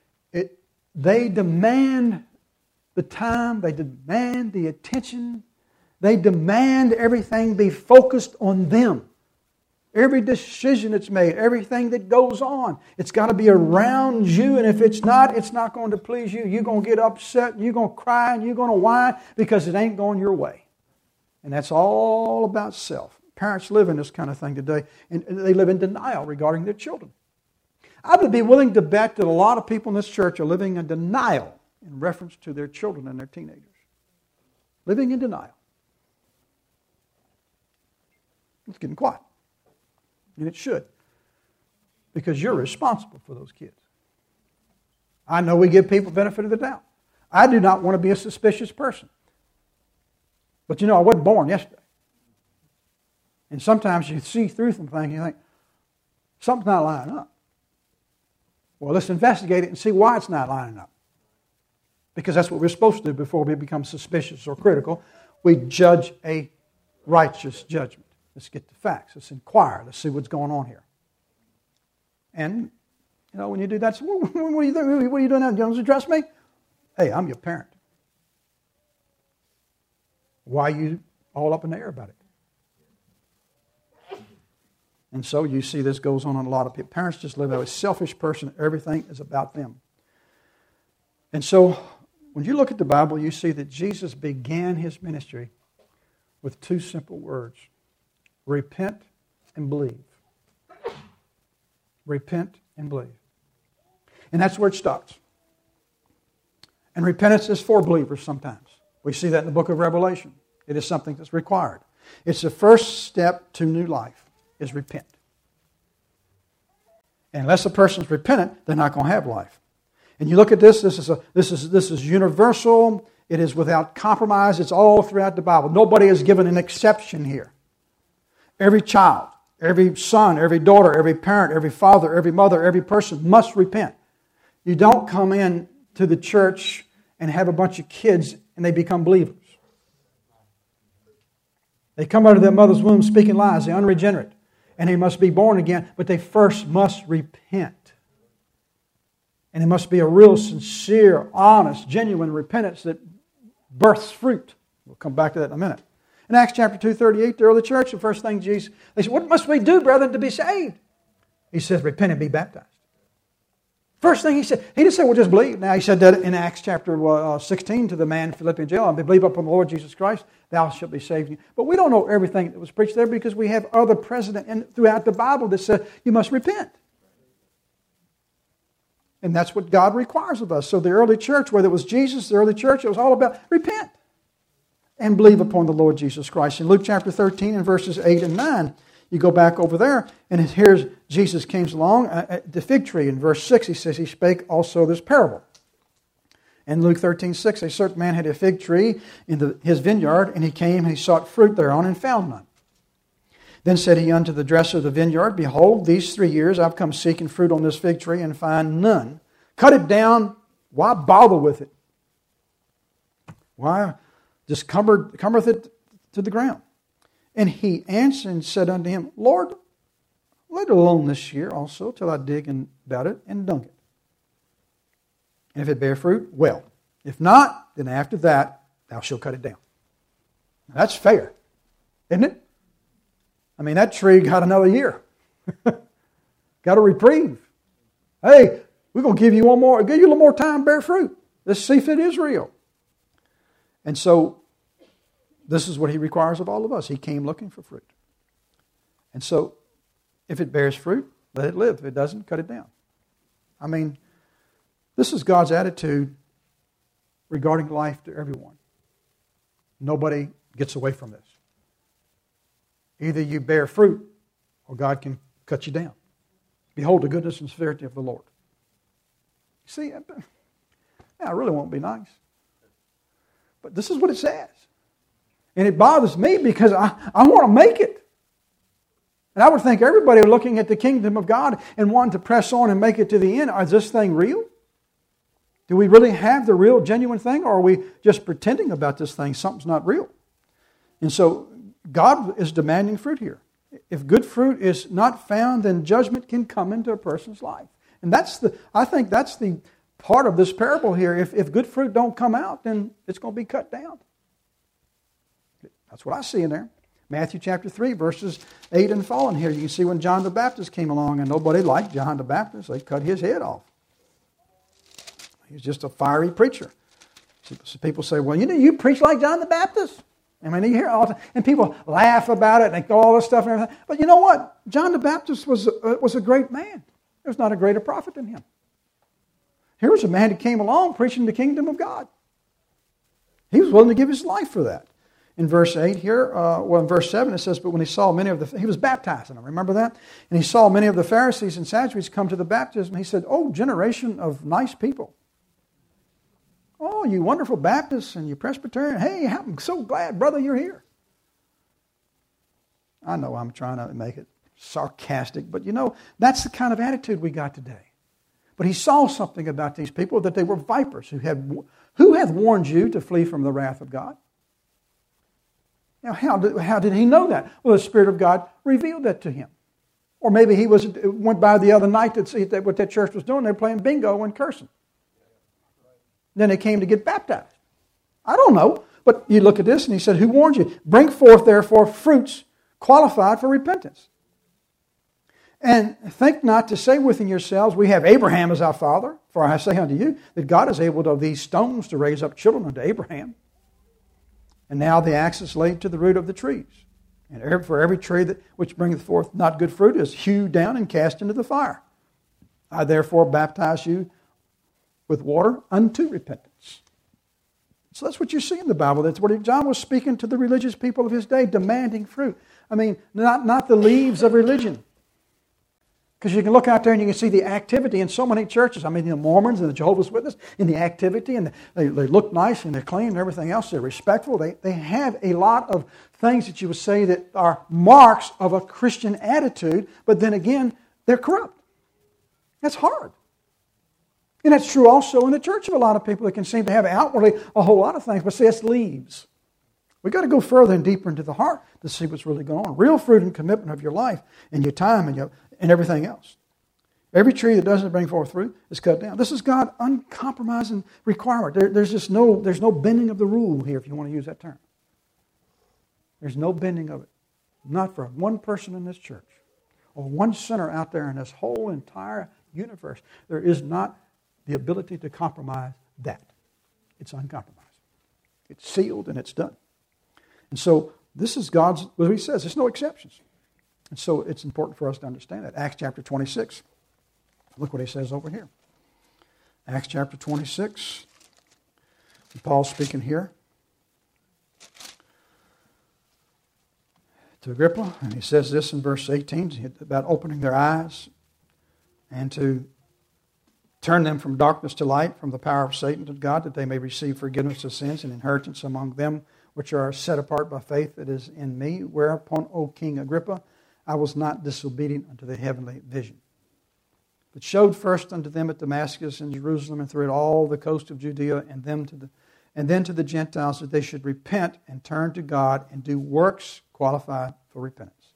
They demand the time. They demand the attention. They demand everything be focused on them. Every decision that's made, everything that goes on, it's got to be around you. And if it's not going to please you. You're going to get upset, and you're going to cry, and you're going to whine because it ain't going your way. And that's all about self. Parents live in this kind of thing today, and they live in denial regarding their children. I would be willing to bet that a lot of people in this church are living in denial in reference to their children and their teenagers. Living in denial. It's getting quiet. And it should. Because you're responsible for those kids. I know we give people benefit of the doubt. I do not want to be a suspicious person. But I wasn't born yesterday. And sometimes you see through some things and you think, something's not lining up. Well, let's investigate it and see why it's not lining up. Because that's what we're supposed to do before we become suspicious or critical. We judge a righteous judgment. Let's get the facts. Let's inquire. Let's see what's going on here. And, when you do that, so what are you doing? What are you doing now? You don't address me? Hey, I'm your parent. Why are you all up in the air about it? And so you see this goes on in a lot of people. Parents just live as a selfish person. Everything is about them. And so when you look at the Bible, you see that Jesus began his ministry with two simple words. Repent and believe. Repent and believe. And that's where it starts. And repentance is for believers sometimes. We see that in the book of Revelation. It is something that's required. It's the first step to new life. is repent. And unless a person's repentant, they're not going to have life. And you look at this. This is universal. It is without compromise. It's all throughout the Bible. Nobody is given an exception here. Every child, every son, every daughter, every parent, every father, every mother, every person must repent. You don't come in to the church and have a bunch of kids and they become believers. They come out of their mother's womb speaking lies. They're unregenerate. And they must be born again, but they first must repent. And it must be a real, sincere, honest, genuine repentance that births fruit. We'll come back to that in a minute. In Acts chapter 2:38, the early church, the first thing Jesus, they said, what must we do, brethren, to be saved? He says, repent and be baptized. First thing he said, he didn't say, well, just believe. Now, he said that in Acts chapter 16 to the man in Philippian jail, and believe upon the Lord Jesus Christ, thou shalt be saved. But we don't know everything that was preached there because we have other precedent throughout the Bible that said you must repent. And that's what God requires of us. So the early church, whether it was Jesus, the early church, it was all about repent and believe upon the Lord Jesus Christ. In Luke chapter 13 and verses 8 and 9, you go back over there, and here's Jesus came along at the fig tree. In verse 6, he says, he spake also this parable. In Luke 13:6, a certain man had a fig tree in his vineyard, and he came and he sought fruit thereon and found none. Then said he unto the dresser of the vineyard, behold, these 3 years I've come seeking fruit on this fig tree and find none. Cut it down. Why bother with it? Why just cumbereth it to the ground? And he answered and said unto him, Lord, let it alone this year also, till I dig about it and dung it. And if it bear fruit, well. If not, then after that thou shalt cut it down. Now, that's fair, isn't it? I mean, that tree got another year. Got a reprieve. Hey, we're going to give you give you a little more time to bear fruit. Let's see if it is real. And so, this is what he requires of all of us. He came looking for fruit. And so, if it bears fruit, let it live. If it doesn't, cut it down. I mean, this is God's attitude regarding life to everyone. Nobody gets away from this. Either you bear fruit or God can cut you down. Behold the goodness and severity of the Lord. See, I really won't be nice. But this is what it says. And it bothers me because I want to make it. And I would think everybody looking at the kingdom of God and wanting to press on and make it to the end, is this thing real? Do we really have the real, genuine thing? Or are we just pretending about this thing? Something's not real. And so God is demanding fruit here. If good fruit is not found, then judgment can come into a person's life. And I think that's the part of this parable here. If good fruit don't come out, then it's going to be cut down. That's what I see in there. Matthew chapter 3, verses 8 and following here. You can see when John the Baptist came along, and nobody liked John the Baptist. They cut his head off. He was just a fiery preacher. So people say, well, you preach like John the Baptist. I mean, you hear all the time, and people laugh about it and all this stuff and everything. But you know what? John the Baptist was a great man. There's not a greater prophet than him. Here was a man who came along preaching the kingdom of God. He was willing to give his life for that. In verse 8 here, in verse 7 it says, but when he saw he was baptizing them, remember that? And he saw many of the Pharisees and Sadducees come to the baptism. He said, oh, generation of nice people. Oh, you wonderful Baptists and you Presbyterian. Hey, I'm so glad, brother, you're here. I know I'm trying to make it sarcastic, but that's the kind of attitude we got today. But he saw something about these people, that they were vipers. Who hath warned you to flee from the wrath of God? Now, how did he know that? Well, the Spirit of God revealed that to him. Or maybe he went by the other night to see what that church was doing. They were playing bingo and cursing. Then they came to get baptized. I don't know. But you look at this and he said, who warned you? Bring forth, therefore, fruits qualified for repentance. And think not to say within yourselves, we have Abraham as our father. For I say unto you, that God is able of these stones to raise up children unto Abraham. And now the axe is laid to the root of the trees. And for every tree which bringeth forth not good fruit is hewed down and cast into the fire. I therefore baptize you with water unto repentance. So that's what you see in the Bible. That's what John was speaking to the religious people of his day, demanding fruit. I mean, not the leaves of religion. Because you can look out there and you can see the activity in so many churches. I mean, the Mormons and the Jehovah's Witnesses, in the activity, and they look nice and they're clean and everything else. They're respectful. They have a lot of things that you would say that are marks of a Christian attitude, but then again, they're corrupt. That's hard. And that's true also in the church of a lot of people that can seem to have outwardly a whole lot of things, but see, that's leaves. We've got to go further and deeper into the heart to see what's really going on. Real fruit and commitment of your life and your time and everything else. Every tree that doesn't bring forth fruit is cut down. This is God's uncompromising requirement. There's no bending of the rule here, if you want to use that term. There's no bending of it. Not for one person in this church or one sinner out there in this whole entire universe. There is not the ability to compromise that. It's uncompromised. It's sealed and it's done. And so this is God's, what he says, there's no exceptions. And so it's important for us to understand that. Acts chapter 26. Look what he says over here. Acts chapter 26. Paul's speaking here to Agrippa, and he says this in verse 18 about opening their eyes and to turn them from darkness to light, from the power of Satan to God, that they may receive forgiveness of sins and inheritance among them which are set apart by faith that is in me. Whereupon, O King Agrippa, I was not disobedient unto the heavenly vision, but showed first unto them at Damascus and Jerusalem and throughout all the coast of Judea and then to the Gentiles that they should repent and turn to God and do works qualified for repentance.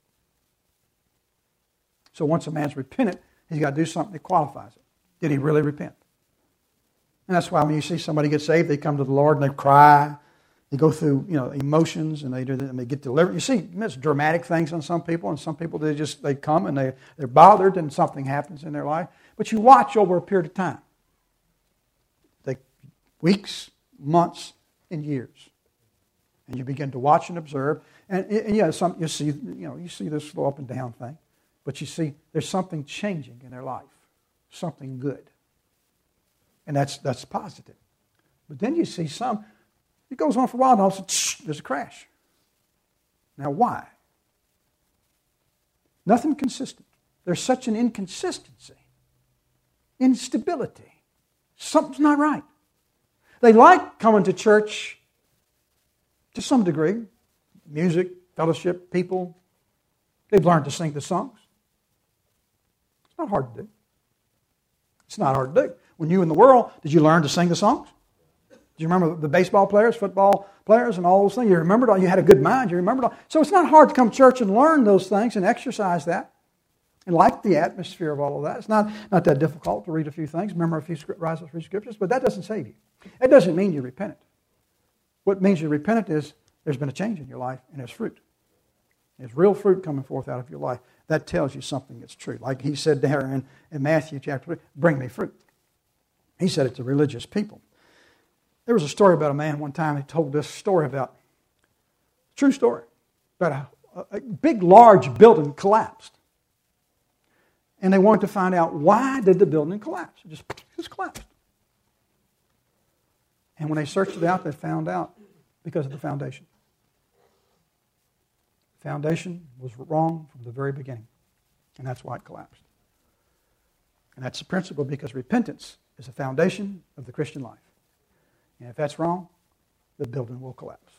So once a man's repentant, he's got to do something that qualifies it. Did he really repent? And that's why when you see somebody get saved, they come to the Lord and they cry. They go through, emotions and they get delivered. You see, it's dramatic things on some people, and some people they come and they're bothered and something happens in their life. But you watch over a period of time, like weeks, months, and years, and you begin to watch and observe. And you see this slow up and down thing, but you see there's something changing in their life, something good, and that's positive. But then you see some. It goes on for a while, and all of a sudden, there's a crash. Now, why? Nothing consistent. There's such an inconsistency, instability. Something's not right. They like coming to church to some degree. Music, fellowship, people. They've learned to sing the songs. It's not hard to do. It's not hard to do. When you were in the world, did you learn to sing the songs? Do you remember the baseball players, football players, and all those things? You remembered all. You had a good mind. You remembered all. So it's not hard to come to church and learn those things and exercise that and like the atmosphere of all of that. It's not that difficult to read a few things, remember a few scriptures, but that doesn't save you. It doesn't mean you're repentant. What means you're repentant is there's been a change in your life and there's fruit. There's real fruit coming forth out of your life. That tells you something that's true. Like he said there in Matthew chapter 3, bring me fruit. He said it to religious people. There was a story about a man one time. He told this story about, true story, about a big, large building collapsed. And they wanted to find out, why did the building collapse? It just collapsed. And when they searched it out, they found out because of the foundation. The foundation was wrong from the very beginning. And that's why it collapsed. And that's the principle, because repentance is the foundation of the Christian life. And if that's wrong, the building will collapse.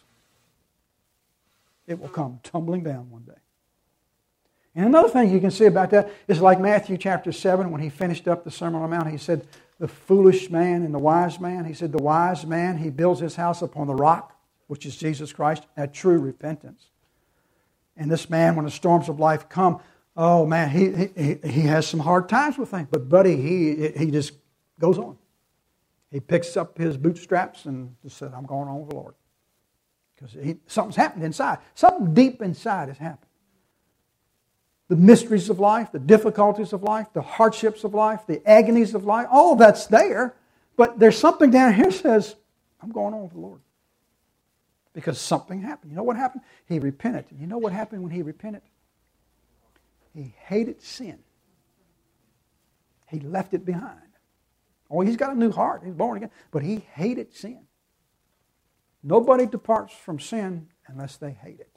It will come tumbling down one day. And another thing you can see about that is like Matthew chapter 7, when he finished up the Sermon on the Mount, he said, the foolish man and the wise man. He said, the wise man, he builds his house upon the rock, which is Jesus Christ, at true repentance. And this man, when the storms of life come, oh man, he has some hard times with things. But buddy, he just goes on. He picks up his bootstraps and just said, I'm going on with the Lord. Because something's happened inside. Something deep inside has happened. The mysteries of life, the difficulties of life, the hardships of life, the agonies of life, all of that's there. But there's something down here that says, I'm going on with the Lord. Because something happened. You know what happened? He repented. You know what happened when he repented? He hated sin. He left it behind. Oh, he's got a new heart. He's born again. But he hated sin. Nobody departs from sin unless they hate it.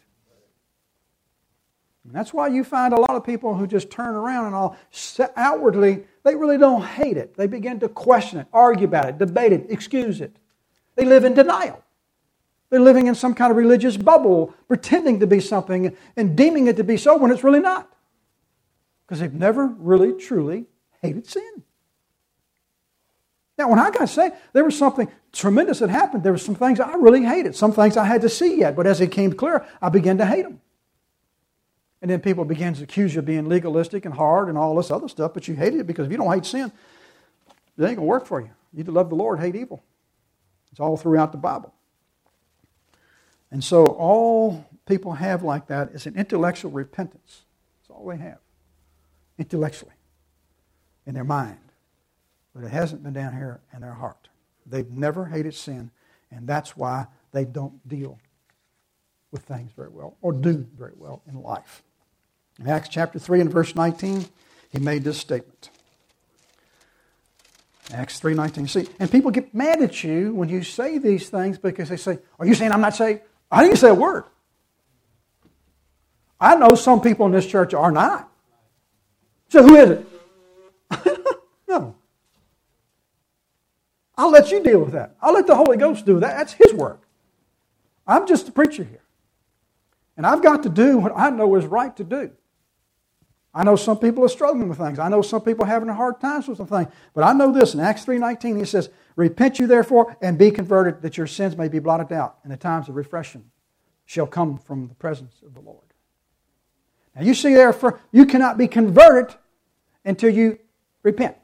And that's why you find a lot of people who just turn around and all outwardly, they really don't hate it. They begin to question it, argue about it, debate it, excuse it. They live in denial. They're living in some kind of religious bubble, pretending to be something and deeming it to be so when it's really not. Because they've never really, truly hated sin. Now, when I got saved, there was something tremendous that happened. There were some things I really hated, some things I had to see yet. But as it came clear, I began to hate them. And then people began to accuse you of being legalistic and hard and all this other stuff, but you hated it because if you don't hate sin, it ain't going to work for you. You need to love the Lord, hate evil. It's all throughout the Bible. And so all people have like that is an intellectual repentance. That's all they have, intellectually, in their mind. But it hasn't been down here in their heart. They've never hated sin, and that's why they don't deal with things very well or do very well in life. In Acts chapter 3 and verse 19, he made this statement. Acts 3:19. See, and people get mad at you when you say these things because they say, are you saying I'm not saved? I didn't say a word. I know some people in this church are not. So who is it? No. I'll let you deal with that. I'll let the Holy Ghost do that. That's His work. I'm just a preacher here. And I've got to do what I know is right to do. I know some people are struggling with things. I know some people are having hard times with some things. But I know this. In Acts 3:19, he says, repent you therefore and be converted that your sins may be blotted out and the times of refreshing shall come from the presence of the Lord. Now you see therefore, you cannot be converted until you repent.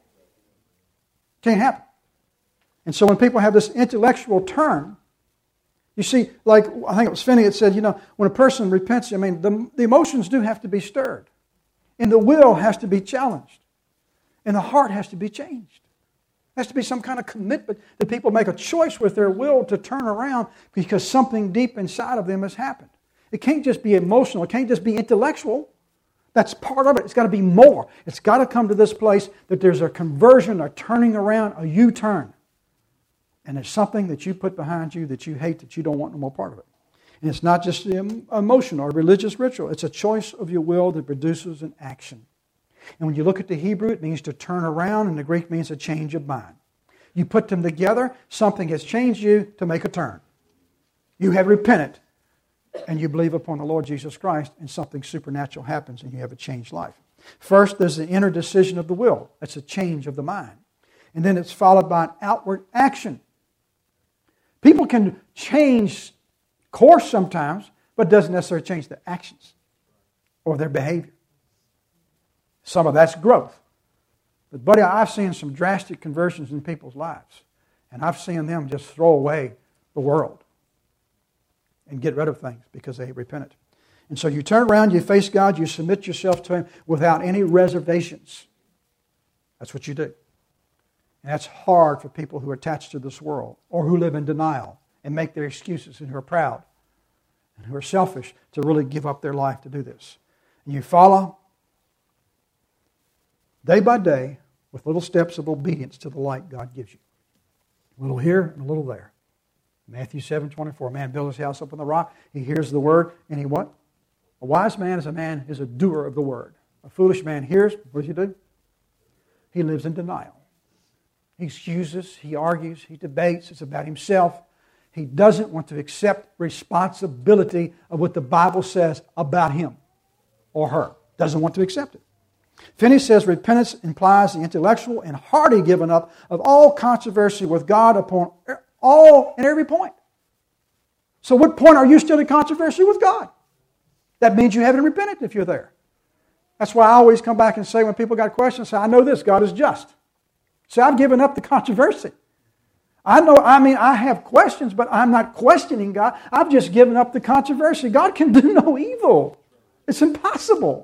Can't happen. And so when people have this intellectual turn, you see, like I think it was Finney that said, when a person repents, the emotions do have to be stirred. And the will has to be challenged. And the heart has to be changed. There has to be some kind of commitment that people make a choice with their will to turn around because something deep inside of them has happened. It can't just be emotional. It can't just be intellectual. That's part of it. It's got to be more. It's got to come to this place that there's a conversion, a turning around, a U-turn. And it's something that you put behind you that you hate, that you don't want no more part of it. And it's not just emotional or religious ritual. It's a choice of your will that produces an action. And when you look at the Hebrew, it means to turn around, and the Greek means a change of mind. You put them together, something has changed you to make a turn. You have repented, and you believe upon the Lord Jesus Christ, and something supernatural happens, and you have a changed life. First, there's the inner decision of the will. That's a change of the mind. And then it's followed by an outward action. People can change course sometimes, but doesn't necessarily change their actions or their behavior. Some of that's growth. But buddy, I've seen some drastic conversions in people's lives. And I've seen them just throw away the world and get rid of things because they repented. And so you turn around, you face God, you submit yourself to Him without any reservations. That's what you do. And that's hard for people who are attached to this world or who live in denial and make their excuses and who are proud and who are selfish to really give up their life to do this. And you follow day by day with little steps of obedience to the light God gives you. A little here and a little there. Matthew 7:24, a man builds his house up on the rock, he hears the word, and he what? A wise man is a doer of the word. A foolish man hears, what does he do? He lives in denial. He excuses, he argues, he debates, it's about himself. He doesn't want to accept responsibility of what the Bible says about him or her. Doesn't want to accept it. Finney says repentance implies the intellectual and hearty giving up of all controversy with God upon all and every point. So what point are you still in controversy with God? That means you haven't repented if you're there. That's why I always come back and say when people got questions, I know this, God is just. So I've given up the controversy. I have questions, but I'm not questioning God. I've just given up the controversy. God can do no evil. It's impossible.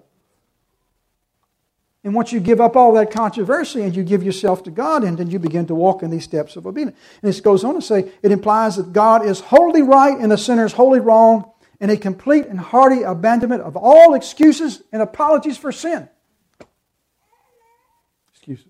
And once you give up all that controversy and you give yourself to God, and then you begin to walk in these steps of obedience. And this goes on to say, it implies that God is wholly right and the sinner is wholly wrong, and a complete and hearty abandonment of all excuses and apologies for sin. Excuses.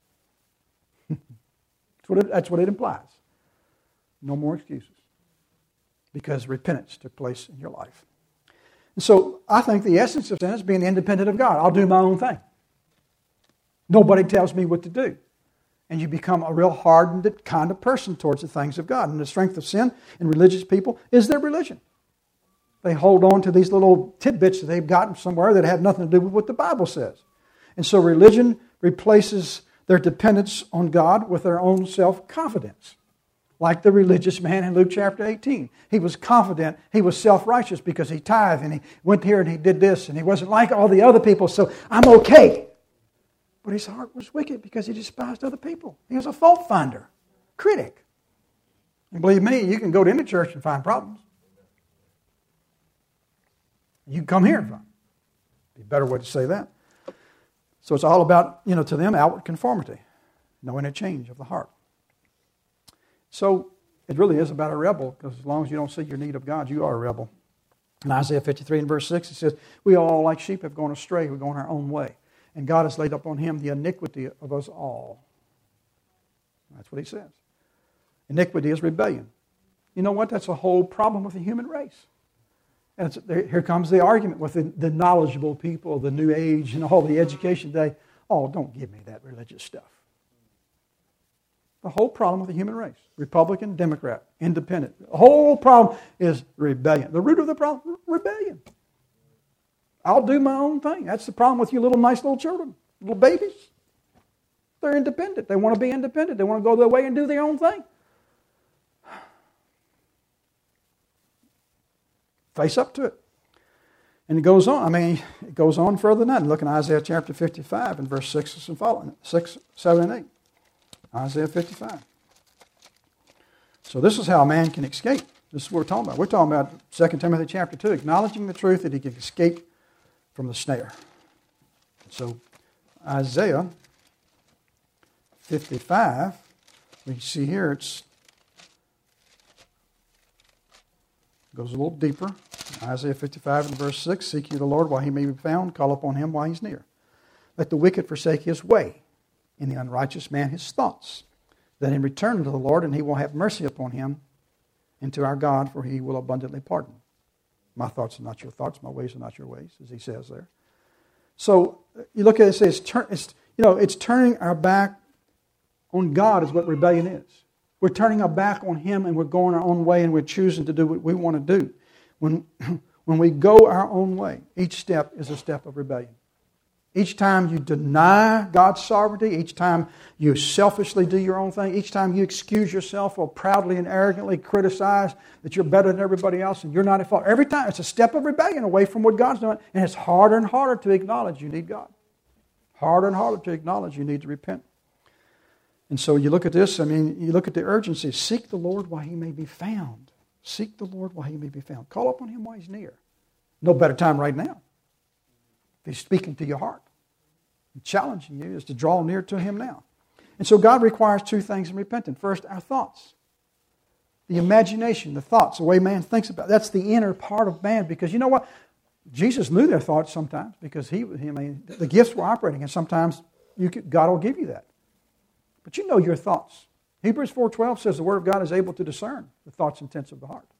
That's what it implies. No more excuses. because repentance took place in your life. And so I think the essence of sin is being independent of God. I'll do my own thing. Nobody tells me what to do. And you become a real hardened kind of person towards the things of God. And the strength of sin in religious people is their religion. They hold on to these little tidbits that they've gotten somewhere that have nothing to do with what the Bible says. And so religion replaces their dependence on God with their own self-confidence. Like the religious man in Luke chapter 18. He was confident, he was self-righteous because he tithed and he went here and he did this and he wasn't like all the other people, so I'm okay. But his heart was wicked because he despised other people. He was a fault finder, critic. And believe me, you can go to any church and find problems. You can come here and find them. Be a better way to say that. So it's all about, to them, outward conformity, no inner change of the heart. So it really is about a rebel, because as long as you don't see your need of God, you are a rebel. In Isaiah 53 and verse 6, it says, we all like sheep have gone astray, we've gone our own way. And God has laid upon him the iniquity of us all. That's what he says. Iniquity is rebellion. You know what? That's a whole problem with the human race. And here comes the argument with the knowledgeable people, the new age, and all the education today. Oh, don't give me that religious stuff. The whole problem with the human race, Republican, Democrat, Independent, the whole problem is rebellion. The root of the problem, rebellion. I'll do my own thing. That's the problem with you nice little children, little babies. They're independent. They want to be independent. They want to go their way and do their own thing. Face up to it. And it goes on. It goes on further than that. Look in Isaiah chapter 55 and verse 6 and following. 6, 7, and 8. Isaiah 55. So this is how a man can escape. This is what we're talking about. We're talking about 2 Timothy chapter 2, acknowledging the truth that he can escape from the snare. So Isaiah 55, we can see here it goes a little deeper. Isaiah 55 and verse 6, seek ye the Lord while he may be found, call upon him while he's near. Let the wicked forsake his way, and the unrighteous man his thoughts. Let him return to the Lord, and he will have mercy upon him, and to our God, for he will abundantly pardon. My thoughts are not your thoughts, my ways are not your ways, as he says there. So you look at it, it's turning our back on God is what rebellion is. We're turning our back on him, and we're going our own way, and we're choosing to do what we want to do. When we go our own way, each step is a step of rebellion. Each time you deny God's sovereignty, each time you selfishly do your own thing, each time you excuse yourself or proudly and arrogantly criticize that you're better than everybody else and you're not at fault. Every time it's a step of rebellion away from what God's doing, and it's harder and harder to acknowledge you need God. Harder and harder to acknowledge you need to repent. And so you look at this, you look at the urgency. Seek the Lord while he may be found. Seek the Lord while he may be found. Call upon him while he's near. No better time right now. If he's speaking to your heart. And challenging you is to draw near to him now. And so God requires two things in repentance. First, our thoughts. The imagination, the thoughts, the way man thinks about it. That's the inner part of man. Because you know what? Jesus knew their thoughts sometimes because the gifts were operating. And sometimes God will give you that. But you know your thoughts. Hebrews 4:12 says the Word of God is able to discern the thoughts and intents of the heart.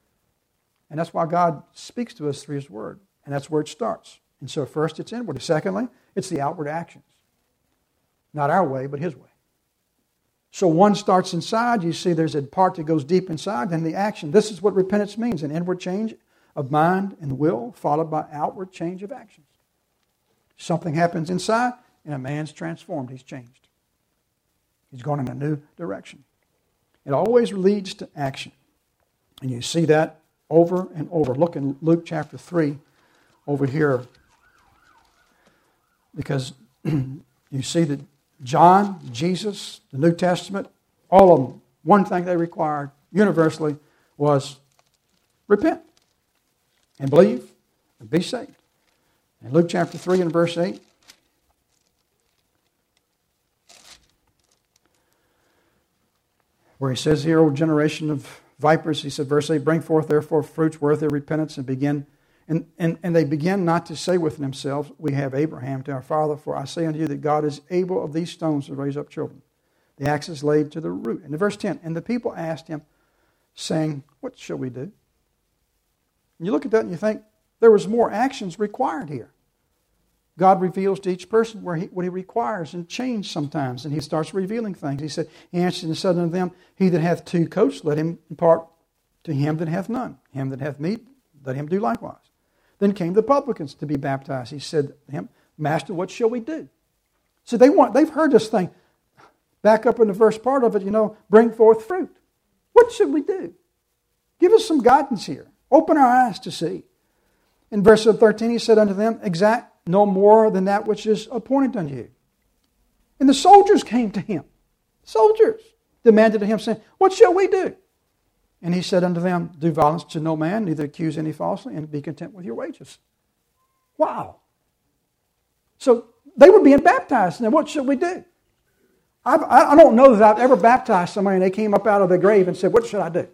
And that's why God speaks to us through his Word. And that's where it starts. And so first it's inward. Secondly, it's the outward actions. Not our way, but his way. So one starts inside. You see there's a part that goes deep inside. Then the action. This is what repentance means. An inward change of mind and will followed by outward change of actions. Something happens inside and a man's transformed. He's changed. He's gone in a new direction. It always leads to action. And you see that over and over. Look in Luke chapter 3 over here. Because you see that John, Jesus, the New Testament, all of them, one thing they required universally was repent and believe and be saved. In Luke chapter 3 and verse 8, where he says here, O generation of vipers, he said, verse 8, bring forth therefore fruits worthy of repentance and begin. And they begin not to say within themselves, we have Abraham to our father, for I say unto you that God is able of these stones to raise up children. The axe is laid to the root. And in verse 10, and the people asked him, saying, what shall we do? And you look at that and you think, there was more actions required here. God reveals to each person what He requires and change sometimes, and He starts revealing things. He said, He answered and said unto them, He that hath 2 coats, let him impart to him that hath none. Him that hath meat, let him do likewise. Then came the publicans to be baptized. He said to him, Master, what shall we do? So they've heard this thing. Back up in the first part of it, bring forth fruit. What should we do? Give us some guidance here. Open our eyes to see. In verse 13, He said unto them, exact no more than that which is appointed unto you. And the soldiers came to Him. Soldiers demanded of Him, saying, what shall we do? And He said unto them, do violence to no man, neither accuse any falsely, and be content with your wages. Wow. So they were being baptized. Now what should we do? I don't know that I've ever baptized somebody and they came up out of the grave and said, what should I do?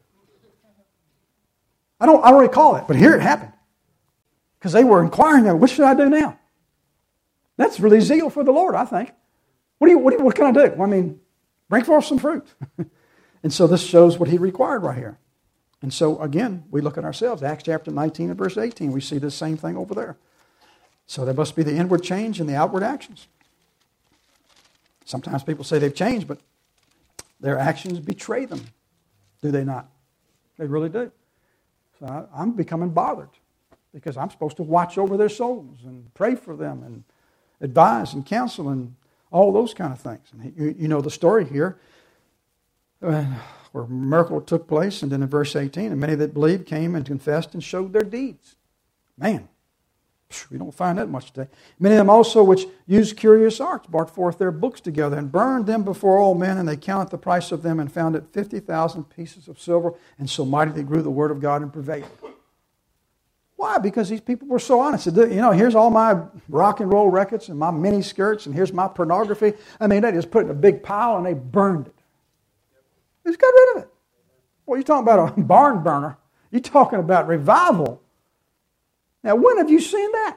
I don't recall it, but here it happened. Because they were inquiring, what should I do now? That's really zeal for the Lord, I think. What can I do? Well, bring forth some fruit. And so this shows what He required right here. And so again, we look at ourselves. Acts chapter 19 and verse 18, we see the same thing over there. So there must be the inward change and the outward actions. Sometimes people say they've changed, but their actions betray them. Do they not? They really do. So I'm becoming bothered because I'm supposed to watch over their souls and pray for them and advise and counsel and all those kind of things. And you know the story here where a miracle took place, and then in verse 18, and many that believed came and confessed and showed their deeds. Man, we don't find that much today. Many of them also which used curious arts brought forth their books together and burned them before all men, and they counted the price of them and found it 50,000 pieces of silver, and so mightily grew the word of God and prevailed. Why? Because these people were so honest. Here's all my rock and roll records and my mini skirts, and here's my pornography. They just put it in a big pile and they burned it. They just got rid of it. Well, you're talking about a barn burner. You're talking about revival. Now, when have you seen that?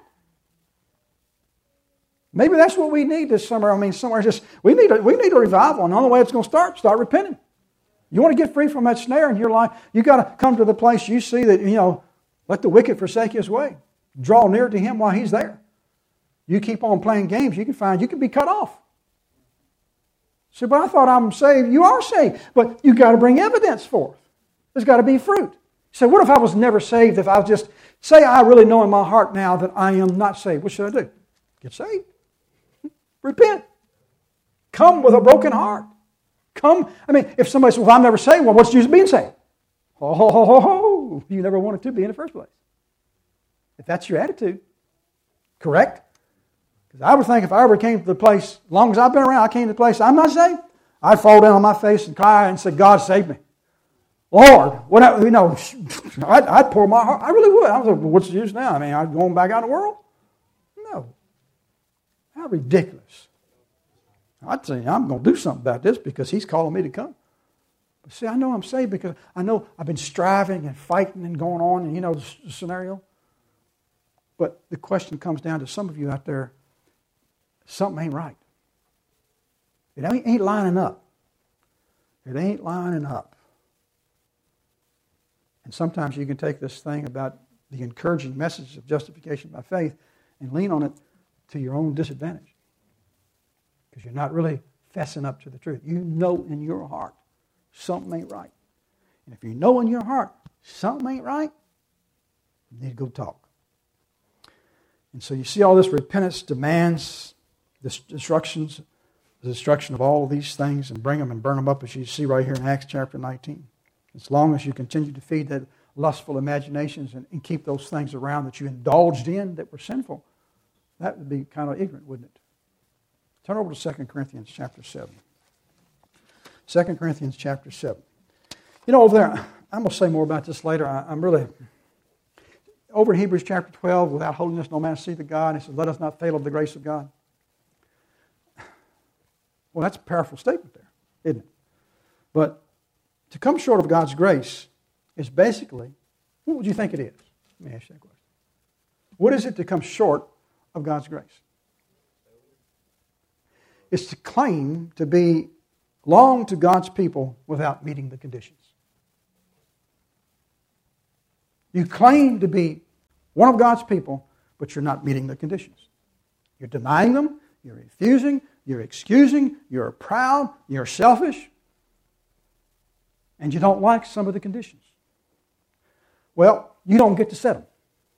Maybe that's what we need this summer. We need a revival, and the only way it's going to start repenting. You want to get free from that snare in your life, you got to come to the place you see that, let the wicked forsake his way. Draw near to him while he's there. You keep on playing games, you can be cut off. So, but I thought I'm saved. You are saved, but you got to bring evidence forth. There's got to be fruit. So what if I was never saved? If I was just, say I really know in my heart now that I am not saved. What should I do? Get saved. Repent. Come with a broken heart. Come. If somebody says, well, I'm never saved, well, what's the use of being saved? You never wanted to be in the first place. If that's your attitude, correct? Because I would think if I ever came to the place, as long as I've been around, I came to the place I'm not saved, I'd fall down on my face and cry and say, God save me. Lord, I'd pour my heart. I really would. I was like, well, what's the use now? I'm going back out in the world? No. How ridiculous. I'd say, I'm going to do something about this because He's calling me to come. But see, I know I'm saved because I know I've been striving and fighting and going on, and the scenario. But the question comes down to some of you out there, something ain't right. It ain't lining up. It ain't lining up. And sometimes you can take this thing about the encouraging message of justification by faith and lean on it to your own disadvantage. Because you're not really fessing up to the truth. You know in your heart something ain't right. And if you know in your heart something ain't right, you need to go talk. And so you see all this repentance demands the destruction of all of these things and bring them and burn them up, as you see right here in Acts chapter 19. As long as you continue to feed that lustful imaginations and keep those things around that you indulged in that were sinful, that would be kind of ignorant, wouldn't it? Turn over to 2 Corinthians chapter 7. 2 Corinthians chapter 7. Over there, I'm going to say more about this later. I'm really... Over in Hebrews chapter 12, without holiness no man seeth God, he says, let us not fail of the grace of God. Well, that's a powerful statement there, isn't it? But to come short of God's grace is basically, what would you think it is? Let me ask you that question. What is it to come short of God's grace? It's to claim to belong to God's people without meeting the conditions. You claim to be one of God's people, but you're not meeting the conditions. You're denying them, you're refusing, you're excusing, you're proud, you're selfish, and you don't like some of the conditions. Well, you don't get to set them.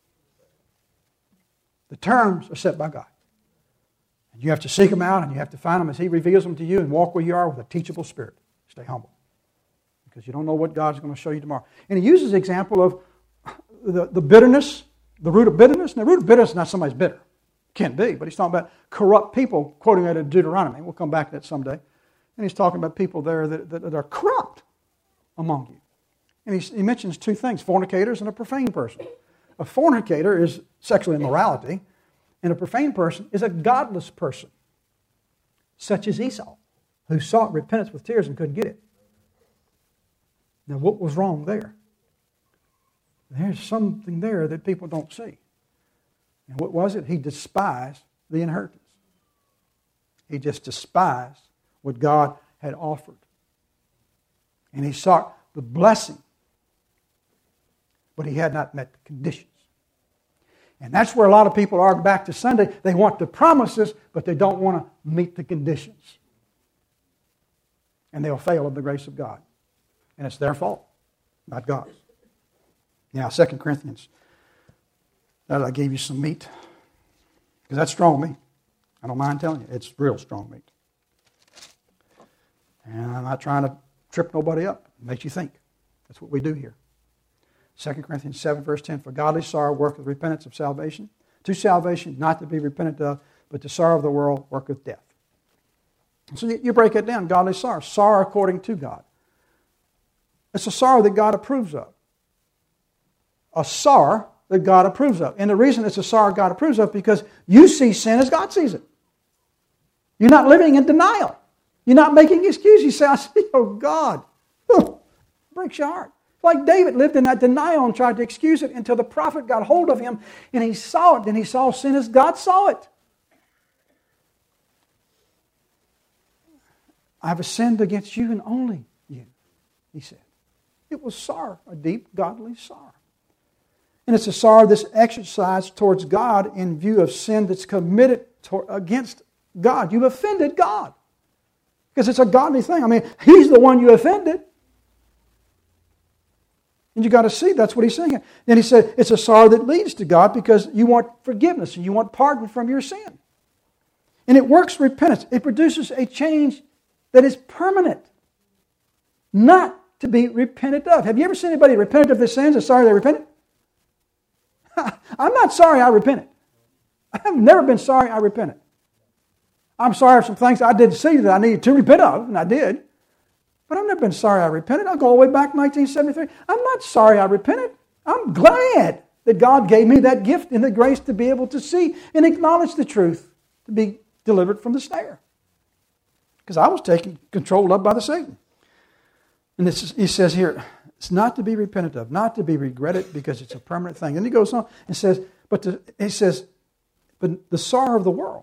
The terms are set by God. And you have to seek them out, and you have to find them as He reveals them to you, and walk where you are with a teachable spirit. Stay humble. Because you don't know what God's going to show you tomorrow. And He uses the example of the bitterness, the root of bitterness. And the root of bitterness is not somebody's bitter. Can't be, but He's talking about corrupt people, quoting out of Deuteronomy. We'll come back to that someday. And He's talking about people there that are corrupt among you. And he mentions two things, fornicators and a profane person. A fornicator is sexual immorality, and a profane person is a godless person, such as Esau, who sought repentance with tears and couldn't get it. Now, what was wrong there? There's something there that people don't see. And what was it? He despised the inheritance. He just despised what God had offered. And he sought the blessing, but he had not met the conditions. And that's where a lot of people are back to Sunday. They want the promises, but they don't want to meet the conditions. And they'll fail of the grace of God. And it's their fault, not God's. Now, 2 Corinthians. Now that I gave you some meat. Because that's strong meat. I don't mind telling you. It's real strong meat. And I'm not trying to trip nobody up. It makes you think. That's what we do here. 2 Corinthians 7, verse 10. For godly sorrow worketh repentance of salvation. To salvation, not to be repented of, but the sorrow of the world worketh death. So you break it down. Godly sorrow. Sorrow according to God. It's a sorrow that God approves of. A sorrow that God approves of. And the reason it's a sorrow God approves of because you see sin as God sees it. You're not living in denial. You're not making excuses. You say, I see, oh God. Breaks your heart. Like David lived in that denial and tried to excuse it until the prophet got hold of him and he saw it. And he saw sin as God saw it. I have sinned against you and only you, he said. It was sorrow, a deep, godly sorrow. And it's a sorrow that's exercised towards God in view of sin that's committed against God. You've offended God. Because it's a godly thing. I mean, He's the one you offended. And you got to see that's what he's saying. Then he said it's a sorrow that leads to God because you want forgiveness and you want pardon from your sin. And it works repentance. It produces a change that is permanent, not to be repented of. Have you ever seen anybody repented of their sins and sorry they repented? I'm not sorry I repented. I've never been sorry I repented. I'm sorry for some things I did see that I needed to repent of, and I did. But I've never been sorry I repented. I'll go all the way back to 1973. I'm not sorry I repented. I'm glad that God gave me that gift and the grace to be able to see and acknowledge the truth, to be delivered from the snare. Because I was taken, controlled up by the Satan. And he says here, it's not to be repented of, not to be regretted because it's a permanent thing. And he goes on and says, but the sorrow of the world.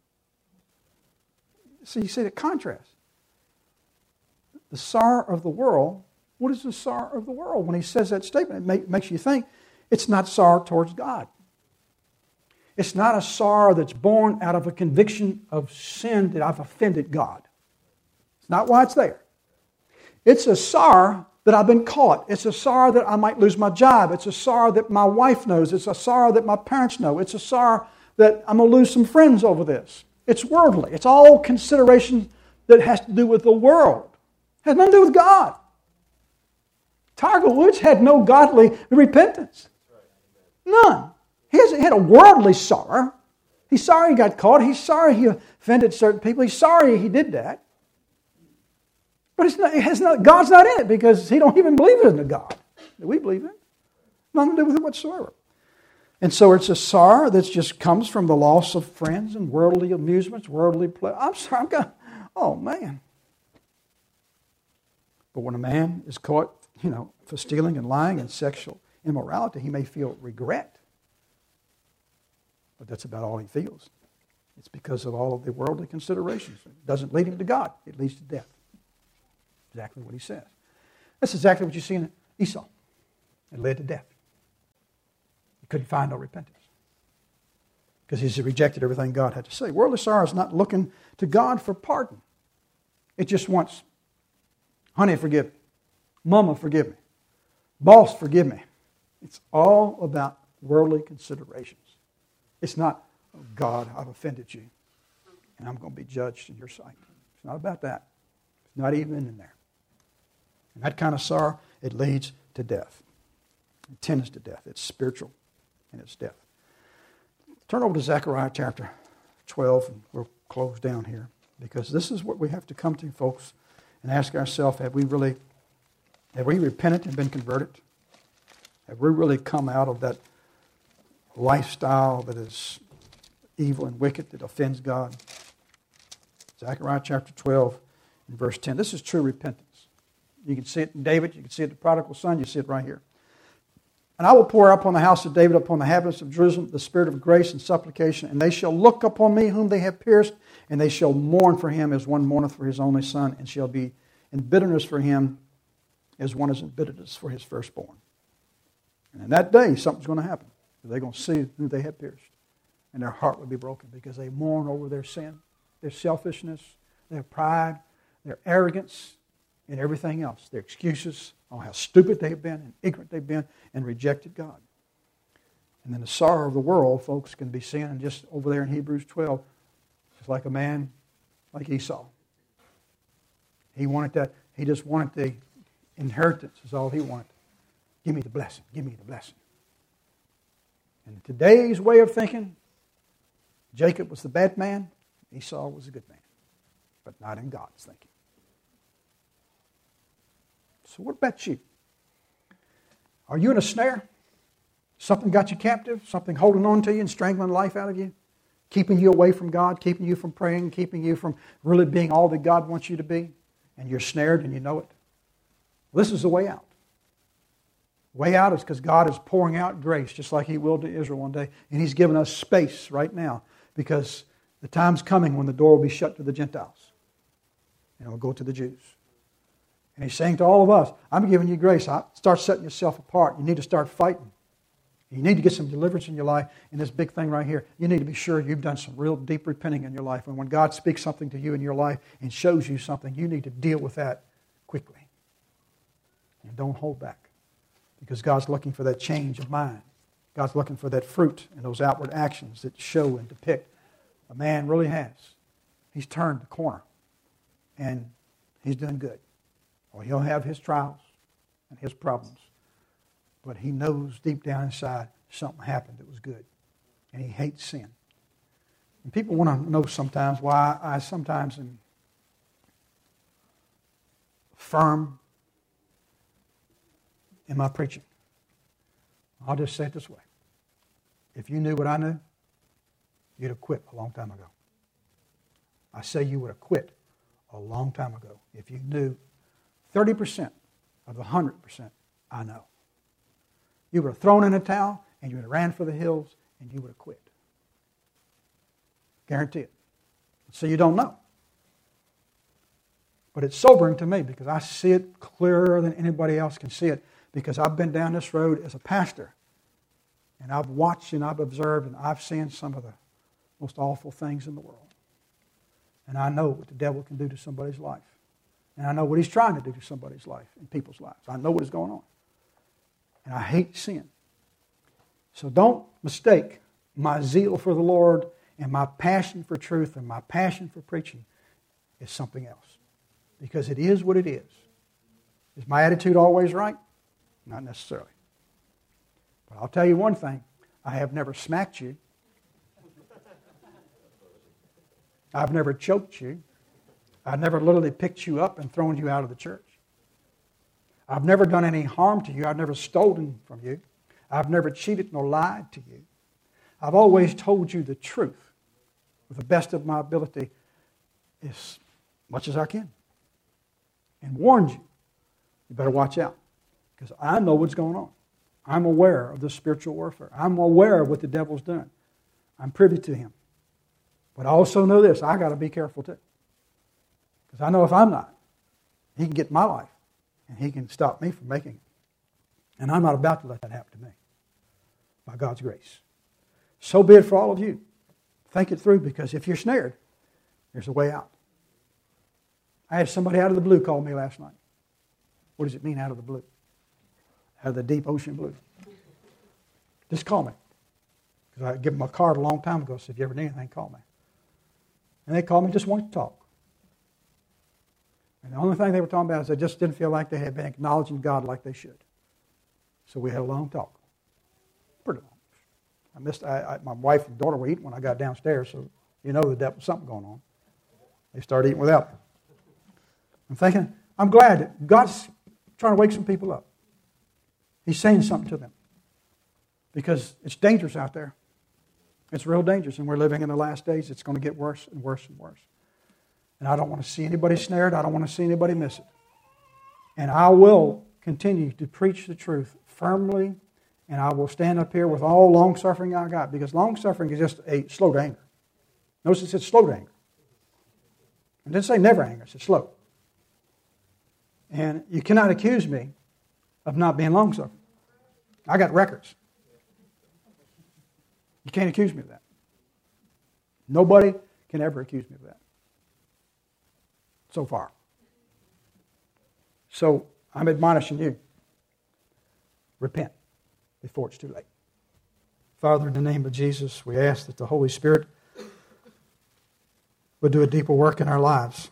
So you see the contrast. The sorrow of the world, what is the sorrow of the world? When he says that statement, it makes you think it's not sorrow towards God. It's not a sorrow that's born out of a conviction of sin that I've offended God. It's not why it's there. It's a sorrow that I've been caught. It's a sorrow that I might lose my job. It's a sorrow that my wife knows. It's a sorrow that my parents know. It's a sorrow that I'm going to lose some friends over this. It's worldly. It's all consideration that has to do with the world. It has nothing to do with God. Tiger Woods had no godly repentance. None. He had a worldly sorrow. He's sorry he got caught. He's sorry he offended certain people. He's sorry he did that. But God's not in it because he don't even believe in a God that we believe in. Nothing to do with it whatsoever. And so it's a sorrow that just comes from the loss of friends and worldly amusements, worldly play. I'm sorry, oh man. But when a man is caught, for stealing and lying and sexual immorality, he may feel regret. But that's about all he feels. It's because of all of the worldly considerations. It doesn't lead him to God. It leads to death. Exactly what he says. That's exactly what you see in Esau. It led to death. couldn't find no repentance because he's rejected everything God had to say. Worldly sorrow is not looking to God for pardon. It just wants, honey, forgive me. Mama, forgive me. Boss, forgive me. It's all about worldly considerations. It's not, oh God, I've offended you, and I'm going to be judged in your sight. It's not about that. It's not even in there. And that kind of sorrow, it leads to death. It tends to death. It's spiritual, and it's death. Turn over to Zechariah chapter 12, and we'll close down here, because this is what we have to come to, folks, and ask ourselves, have we repented and been converted? Have we really come out of that lifestyle that is evil and wicked, that offends God? Zechariah chapter 12 and verse 10. This is true repentance. You can see it in David. You can see it in the prodigal son. You see it right here. And I will pour out upon the house of David, upon the inhabitants of Jerusalem, the spirit of grace and supplication, and they shall look upon me whom they have pierced, and they shall mourn for him as one mourneth for his only son, and shall be in bitterness for him as one is in bitterness for his firstborn. And in that day, something's going to happen. They're going to see who they have pierced. And their heart will be broken because they mourn over their sin, their selfishness, their pride, their arrogance, and everything else. Their excuses on how stupid they have been and ignorant they've been and rejected God. And then the sorrow of the world, folks, can be seen and just over there in Hebrews 12. It's like a man like Esau. He wanted that. He just wanted the inheritance is all he wanted. Give me the blessing. Give me the blessing. And in today's way of thinking, Jacob was the bad man, Esau was the good man. But not in God's thinking. So what about you? Are you in a snare? Something got you captive? Something holding on to you and strangling life out of you? Keeping you away from God, keeping you from praying, keeping you from really being all that God wants you to be? And you're snared and you know it? Well, this is the way out. Way out is because God is pouring out grace just like He will to Israel one day. And He's given us space right now because the time's coming when the door will be shut to the Gentiles. And it will go to the Jews. And He's saying to all of us, I'm giving you grace. Start setting yourself apart. You need to start fighting. You need to get some deliverance in your life. And this big thing right here, you need to be sure you've done some real deep repenting in your life. And when God speaks something to you in your life and shows you something, you need to deal with that quickly. And don't hold back. Because God's looking for that change of mind. God's looking for that fruit and those outward actions that show and depict a man really has. He's turned the corner. And he's done good. Well, he'll have his trials and his problems. But he knows deep down inside something happened that was good. And he hates sin. And people want to know sometimes why I sometimes am firm in my preaching. I'll just say it this way. If you knew what I knew, you'd have quit a long time ago. I say you would have quit a long time ago if you knew 30% of the 100% I know. You would have thrown in a towel and you would have ran for the hills and you would have quit. Guarantee it. So you don't know. But it's sobering to me because I see it clearer than anybody else can see it. Because I've been down this road as a pastor. And I've watched and I've observed and I've seen some of the most awful things in the world. And I know what the devil can do to somebody's life. And I know what he's trying to do to somebody's life and people's lives. I know what is going on. And I hate sin. So don't mistake my zeal for the Lord and my passion for truth and my passion for preaching as something else. Because it is what it is. Is my attitude always right? Not necessarily. But I'll tell you one thing. I have never smacked you. I've never choked you. I've never literally picked you up and thrown you out of the church. I've never done any harm to you. I've never stolen from you. I've never cheated nor lied to you. I've always told you the truth with the best of my ability as much as I can. And warned you. You better watch out. Because I know what's going on. I'm aware of the spiritual warfare. I'm aware of what the devil's doing. I'm privy to him. But I also know this. I got to be careful too. Because I know if I'm not, he can get my life. And he can stop me from making it. And I'm not about to let that happen to me. by God's grace. So be it for all of you. Think it through, because if you're snared, there's a way out. I had somebody out of the blue call me last night. What does it mean, out of the blue? Out of the deep ocean blue. Just call me. Because I gave them a card a long time ago, so if you ever need anything, call me. And they called me, just wanted to talk. And the only thing they were talking about is they just didn't feel like they had been acknowledging God like they should. So we had a long talk. Pretty long. My wife and daughter were eating when I got downstairs, so you know that there was something going on. They started eating without me. I'm thinking, I'm glad that God's trying to wake some people up. He's saying something to them. Because it's dangerous out there. It's real dangerous, and we're living in the last days. It's going to get worse and worse and worse. And I don't want to see anybody snared. I don't want to see anybody miss it. And I will continue to preach the truth firmly, and I will stand up here with all long-suffering I got, because long-suffering is just a slow to anger. Notice it said slow to anger. It didn't say never anger. It said slow. And you cannot accuse me of not being long-suffering. I got records. You can't accuse me of that. Nobody can ever accuse me of that. So far. So I'm admonishing you. Repent before it's too late. Father, in the name of Jesus, we ask that the Holy Spirit would do a deeper work in our lives.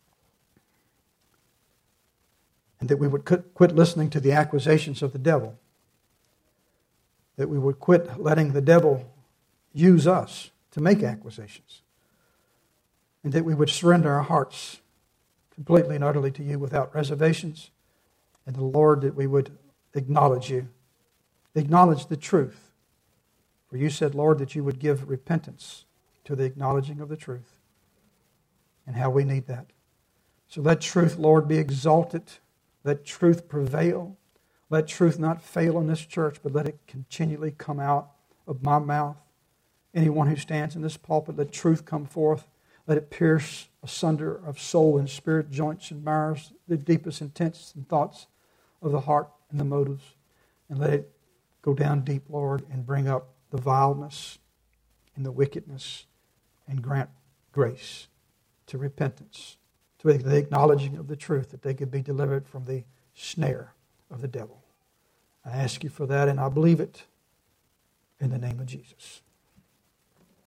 And that we would quit listening to the accusations of the devil. That we would quit letting the devil use us to make accusations. And that we would surrender our hearts completely and utterly to you without reservations. And the Lord, that we would acknowledge you. Acknowledge the truth. For you said, Lord, that you would give repentance to the acknowledging of the truth. And how we need that. So let truth, Lord, be exalted. Let truth prevail. Let truth not fail in this church, but let it continually come out of my mouth. Anyone who stands in this pulpit, let truth come forth. Let it pierce asunder of soul and spirit, joints and marrows, the deepest intents and thoughts of the heart and the motives. And let it go down deep, Lord, and bring up the vileness and the wickedness, and grant grace to repentance, to the acknowledging of the truth, that they could be delivered from the snare of the devil. I ask you for that, and I believe it in the name of Jesus.